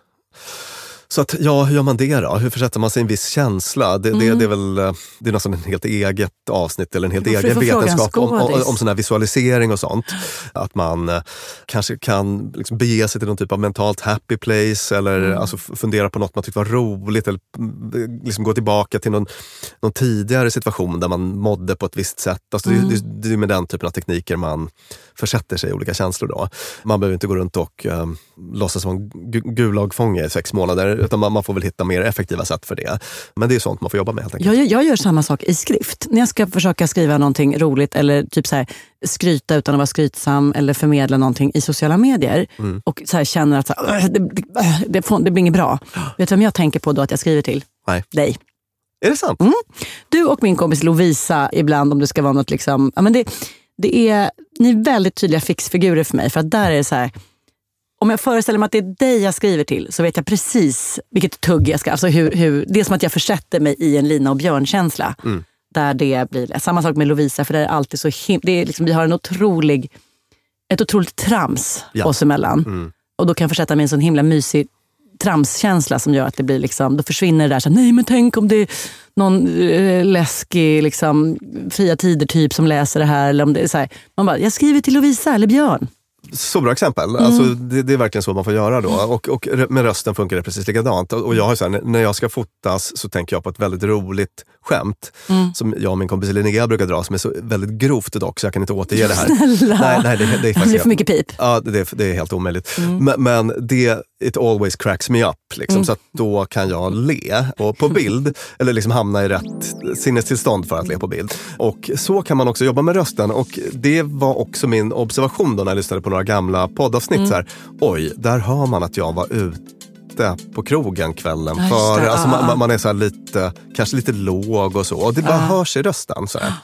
Så att, ja, hur gör man det då? Hur försätter man sig i en viss känsla? Det, mm. det, det är väl det är nästan en helt eget avsnitt eller en helt egen vetenskap om, om, om sån här visualisering och sånt. Att man eh, kanske kan liksom bege sig till någon typ av mentalt happy place eller mm. alltså, fundera på något man tyckte var roligt eller liksom gå tillbaka till någon, någon tidigare situation där man mådde på ett visst sätt. Alltså, mm. det, det, det är med den typen av tekniker man försätter sig i olika känslor då. Man behöver inte gå runt och eh, låtsas som en gulagfånge i sex månader utan man, man får väl hitta mer effektiva sätt för det. Men det är sånt man får jobba med helt enkelt. Jag, jag gör samma sak i skrift. När jag ska försöka skriva någonting roligt eller typ så här, skryta utan att vara skrytsam eller förmedla någonting i sociala medier mm. och så här, känner att så här, det, det, det, får, det blir inget bra. Vet du vem jag tänker på då att jag skriver till? Nej. Dig. Är det sant? Mm. Du och min kompis Lovisa ibland om det ska vara något liksom... Ja, men det, det är, ni är väldigt tydliga fixfigurer för mig för att där är det så här... Om jag föreställer mig att det är dig jag skriver till så vet jag precis vilket tugg jag ska... Alltså hur, hur, det är som att jag försätter mig i en Lina och Björn-känsla. Mm. Där det blir... Samma sak med Lovisa för det är alltid så him- det är liksom, vi har en otrolig... Ett otroligt trams ja. oss emellan. Mm. Och då kan jag försätta mig i en sån himla mysig tramskänsla som gör att det blir liksom... Då försvinner det där så nej men tänk om det är någon äh, läskig liksom, fria tider typ som läser det här. Eller om det är så här, man bara, jag skriver till Lovisa eller Björn. Så bra exempel. Mm. Alltså, det, det är verkligen så man får göra då. Och, och med rösten funkar det precis likadant. Och jag har så här, när jag ska fotas så tänker jag på ett väldigt roligt skämt mm. som jag och min kompis Linnea brukar dra som är så väldigt grovt dock så jag kan inte återge det här. Snälla. Nej, nej, det, det är faktiskt det är för mycket pip. Ja, det, det är helt omöjligt. Mm. Men, men det it always cracks me up liksom, mm. så att då kan jag le och på bild eller liksom hamna i rätt sinnestillstånd för att le på bild. Och så kan man också jobba med rösten och det var också min observation då när jag lyssnade på några gamla poddavsnitt mm. så här, oj, där hör man att jag var ute på krogen kvällen ja, för alltså, ah. man, man är så här lite kanske lite låg och så och det bara ah. hörs i rösten så här.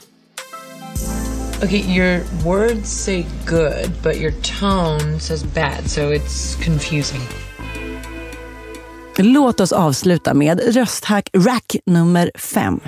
Okay, your words say good, but your tone says bad, so it's confusing. Låt oss avsluta med rösthack rack nummer fem.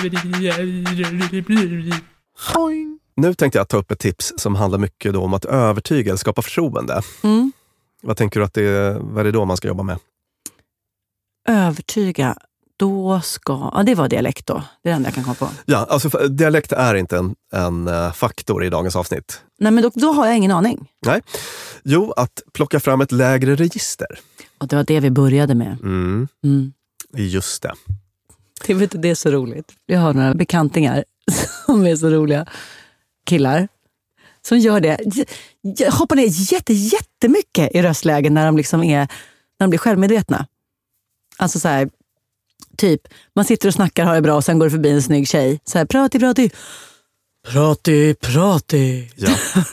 Nu tänkte jag ta upp ett tips som handlar mycket då om att övertyga eller skapa förtroende. Mm. Vad tänker du att det är, vad är det då man ska jobba med? Övertyga, då ska... Ja, det var dialekt då. Det är det enda jag kan komma på. Ja, alltså dialekt är inte en, en faktor i dagens avsnitt. Nej, men då, då har jag ingen aning. Nej. Jo, att plocka fram ett lägre register. Och det var det vi började med. Mm. Mm. Just det. Det, vet du, det är så roligt. Jag har några bekantingar som är så roliga killar som gör det. Jag hoppar ner jätte, jättemycket i röstlägen när de liksom är, när de blir självmedvetna. Alltså så här, typ, man sitter och snackar, har det bra och sen går det förbi en snygg tjej. Så här, prati, prati. Prati, prati. Ja.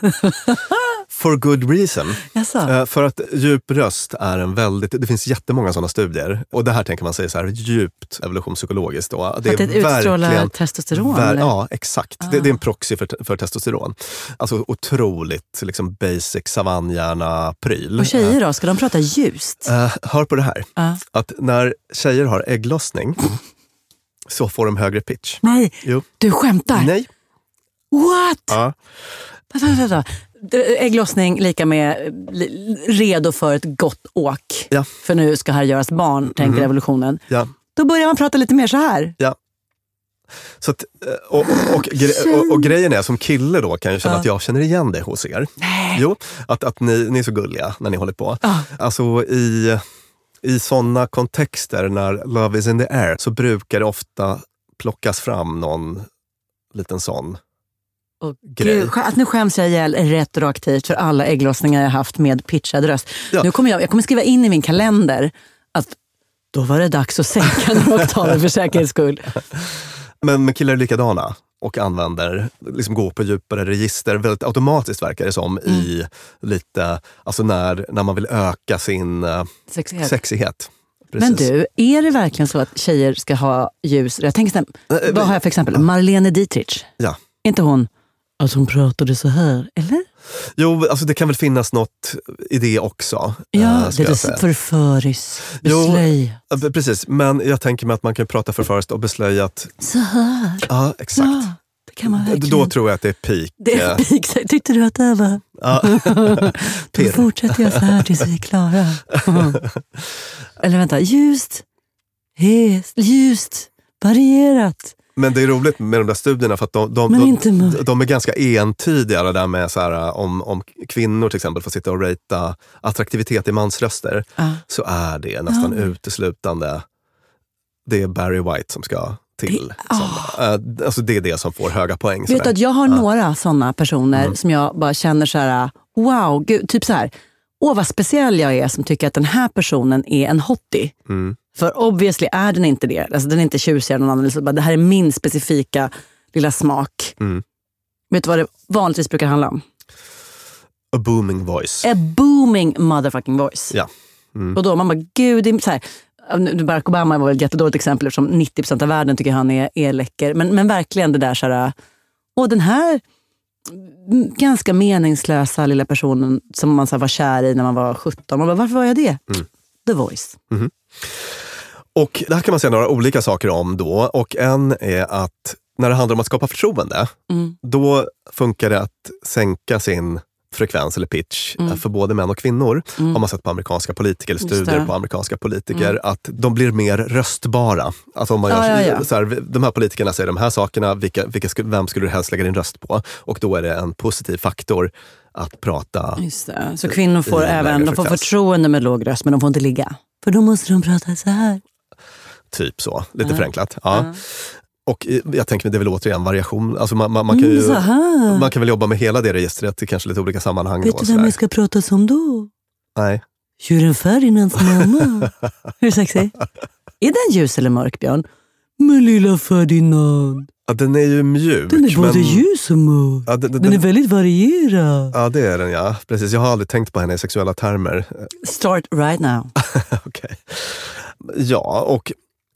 For good reason. Uh, för att djup röst är en väldigt... Det finns jättemånga sådana studier. Och det här tänker man säga så här, djupt evolutionspsykologiskt. Då. Det att det utstrålar testosteron? Ver, ja, exakt. Ah. Det, det är en proxy för, för testosteron. Alltså otroligt liksom basic savannhjärna-pryl. Och tjejer då? Ska de prata ljust? Uh, hör på det här. Uh. Att när tjejer har ägglossning så får de högre pitch. Nej, jo. Du skämtar? Nej. What? Ja. Vänta, vänta, vänta. Ägglossning lika med redo för ett gott åk. Ja. För nu ska här göras barn, tänker mm. evolutionen. Ja. Då börjar man prata lite mer så här. Ja. Så att, och, och, och, och, och grejen är, som kille då kan jag känna ja. att jag känner igen det hos er. Nej. Jo, att, att ni, ni är så gulliga när ni håller på. Ja. Alltså i, i sådana kontexter när love is in the air så brukar det ofta plockas fram någon liten sån och grej. Att nu skäms jag ihjäl retroaktivt för alla ägglossningar jag haft med pitchad röst. Ja. Nu kommer jag, jag kommer skriva in i min kalender att då var det dags att sänka några oktaver för säkerhets skull. Men, men killar är likadana och använder, liksom går på djupare register väldigt automatiskt, verkar det som, mm. i lite, alltså när, när man vill öka sin uh, sexighet. sexighet. Precis. Men du, är det verkligen så att tjejer ska ha ljus? Jag tänker snäpp, äh, vad har jag för exempel? Marlene Dietrich. Ja. Inte hon att hon pratade så här, eller? Jo, alltså det kan väl finnas något i det också. Ja, äh, det är förföris, beslöjat. Jo, precis, men jag tänker mig att man kan prata förföriskt och beslöjat. Så här? Ja, exakt. Ja, det kan man verkligen. Då tror jag att det är peak. Det är peak. Tyckte du att det var? Ja. Då fortsätter jag så här tills vi är klara. Eller vänta, ljust, hest, ljust, varierat. Men det är roligt med de där studierna för att de, de, de, de är ganska entydiga det där med så här, om, om kvinnor till exempel får sitta och ratea attraktivitet i mansröster, uh. så är det nästan uh. uteslutande det är Barry White som ska till. Det, som, uh. alltså det är det som får höga poäng. Vet du att jag har uh. några sådana personer mm. som jag bara känner så här, wow, gud, typ så här, åh vad speciell jag är som tycker att den här personen är en hottie. Mm. För obviously är den inte det. Alltså den är inte tjusigare än någon annan. Liksom, det här är min specifika lilla smak. Mm. Vet du vad det vanligtvis brukar handla om? A booming voice. A booming motherfucking voice. Ja. Mm. Och då man bara, gud, det är så här, Barack Obama var väl ett jättedåligt exempel eftersom nittio procent av världen tycker han är, är läcker. Men, men verkligen det där så här, och den här ganska meningslösa lilla personen som man så här, var kär i när man var sjutton. Man bara, varför var jag det? Mm. The voice. Mm. Och det här kan man säga några olika saker om då. Och en är att när det handlar om att skapa förtroende, mm. då funkar det att sänka sin frekvens eller pitch mm. för både män och kvinnor. Mm. Har man sett på amerikanska politiker eller studier på amerikanska politiker, mm. att de blir mer röstbara. Alltså om man ja, gör, ja, ja. Så här, de här politikerna säger de här sakerna, vilka, vilka, vem skulle du helst lägga din röst på? Och då är det en positiv faktor att prata. Just det. Så kvinnor får även de får förtroende med låg röst, men de får inte ligga. För då måste de prata så här. Typ så, lite uh. förenklat. Ja. Uh. Och jag tänker, det är väl återigen variation. Alltså man, man, man, kan ju, mm, man kan väl jobba med hela det registret i kanske lite olika sammanhang. Vet då, du vem jag ska prata som då? Nej. Tjuren Ferdinands mamma. Hur sexig? Är den ljus eller mörk, Björn? Men lilla Ferdinand. Ja, den är ju mjuk. Den är både men... ljus och mörk. Ja, den, den, den är väldigt varierad. Ja, det är den, ja. Precis, jag har aldrig tänkt på henne i sexuella termer. Start right now. Okej. Okay. Ja, och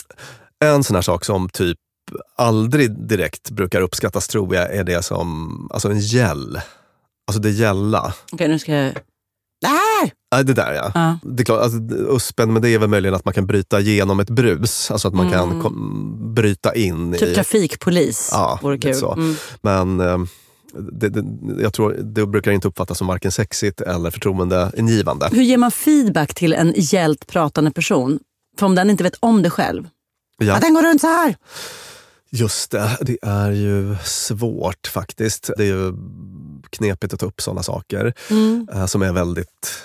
en sån här sak som typ aldrig direkt brukar uppskattas, tror jag, är det som, alltså en gäll. Alltså det gälla. Okej, okay, nu ska jag... Där! Ja, det där, ja. Uh. Det är klart, alltså, uspen med det är väl möjligen att man kan bryta igenom ett brus. Alltså att man mm. kan kom, bryta in typ i... Typ trafikpolis. Ja, vore kul. Så. Mm. Men eh, det, det, jag tror det brukar inte uppfattas som varken sexigt eller förtroendeingivande. Hur ger man feedback till en hjält pratande person? För om den inte vet om det själv. Ja. Att den går runt så här. Just det, det är ju svårt faktiskt. Det är ju knepigt att ta upp sådana saker mm. eh, som är väldigt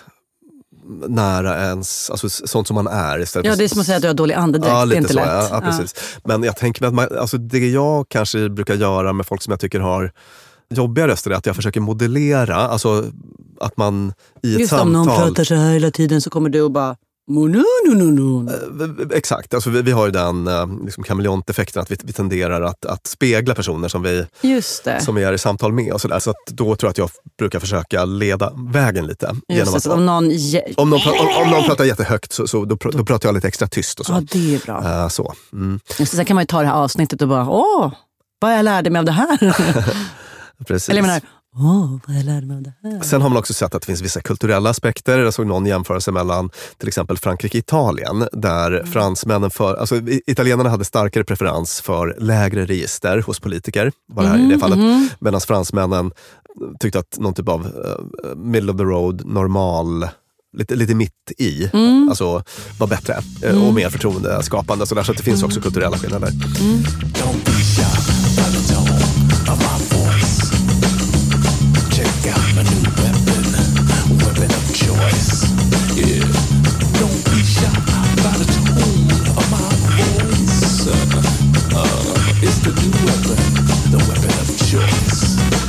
nära ens, alltså sånt som man är istället. Ja, det är som att säga att du har dålig andedräkt, ja, det är inte så, lätt. Ja, ja, precis. Ja. Men jag tänker att man, alltså det jag kanske brukar göra med folk som jag tycker har jobbiga röster är att jag försöker modellera, alltså att man i ett just samtal... Just om någon pratar så här hela tiden så kommer du och bara No, no, no, no. Eh, exakt, alltså vi, vi har ju den eh, liksom kameleonteffekten att vi, vi tenderar att, att spegla personer som vi, Just det. som vi är i samtal med och sådär. Så att då tror jag att jag brukar försöka leda vägen lite. Just genom det, att, om, någon ge- om, någon, om, om någon pratar jättehögt så, så då, pr- då pratar jag lite extra tyst och så. Ja, det är bra. Eh, så. Mm. Just det, sen kan man ju ta det här avsnittet och bara, åh, vad jag lärde mig av det här. Precis. Eller jag menar, åh, vad jag lärde mig av det här. Sen har man också sett att det finns vissa kulturella aspekter. Jag såg någon jämförelse mellan till exempel Frankrike och Italien, där mm. fransmännen för, alltså italienarna hade starkare preferens för lägre register hos politiker, var det här mm, i det fallet, mm. medan fransmännen tyckte att någon typ av uh, middle of the road, normal, lite, lite mitt i, mm. alltså var bättre mm. och mer förtroendeskapande. Så, där, så att det finns också kulturella skillnader. Mm. Check out my new weapon, weapon of choice. Yeah, don't be shy by the tone of my voice. Uh, uh, it's the new weapon, the weapon of choice.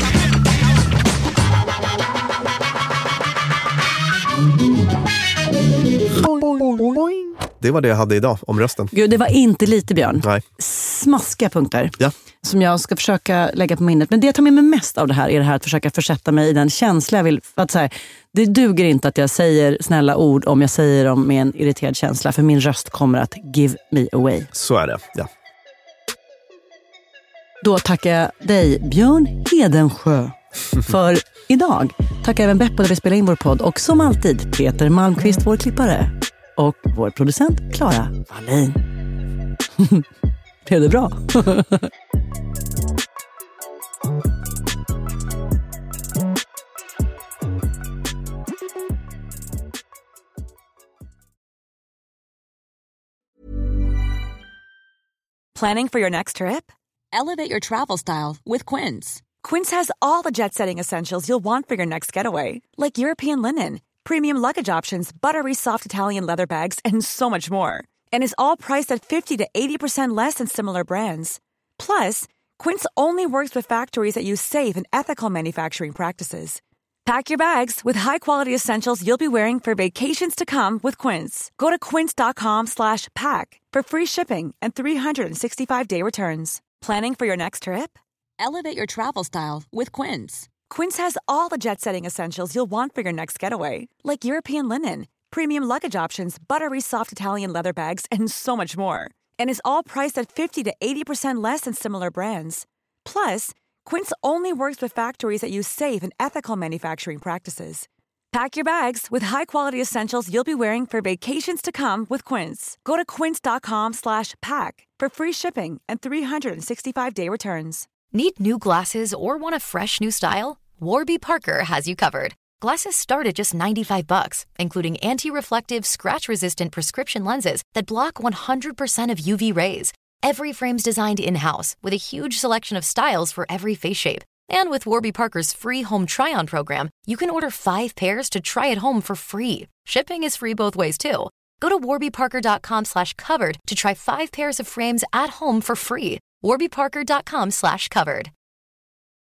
Det var det jag hade idag om rösten. Gud, det var inte lite, Björn. Nej. Smaskiga punkter. Ja. Som jag ska försöka lägga på minnet. Men det jag tar med mig mest av det här är det här att försöka försätta mig i den känsla jag vill. Att så här, det duger inte att jag säger snälla ord om jag säger dem med en irriterad känsla. För min röst kommer att give me away. Så är det, ja. Då tackar jag dig, Björn Hedensjö, för idag. Tackar även Beppo där vi spelar in vår podd. Och som alltid, Peter Malmqvist, vår klippare. Och vår producent, Clara Wallin. Blev det bra? Planning for your next trip? Elevate your travel style with Quince. Quince has all the jet-setting essentials you'll want for your next getaway, like European linen, premium luggage options, buttery soft Italian leather bags, and so much more. And is all priced at fifty to eighty percent less than similar brands. Plus, Quince only works with factories that use safe and ethical manufacturing practices. Pack your bags with high-quality essentials you'll be wearing for vacations to come with Quince. Go to quince.com slash pack for free shipping and three sixty-five day returns. Planning for your next trip? Elevate your travel style with Quince. Quince has all the jet-setting essentials you'll want for your next getaway, like European linen, premium luggage options, buttery soft Italian leather bags, and so much more. And is all priced at fifty to eighty percent less than similar brands. Plus, Quince only works with factories that use safe and ethical manufacturing practices. Pack your bags with high-quality essentials you'll be wearing for vacations to come with Quince. Go to quince.com slash pack for free shipping and three sixty-five day returns. Need new glasses or want a fresh new style? Warby Parker has you covered. Glasses start at just ninety-five bucks, including anti-reflective, scratch-resistant prescription lenses that block one hundred percent of U V rays. Every frame's designed in-house with a huge selection of styles for every face shape. And with Warby Parker's free home try-on program, you can order five pairs to try at home for free. Shipping is free both ways, too. Go to warbyparker.com slash covered to try five pairs of frames at home for free. warbyparker.com slash covered.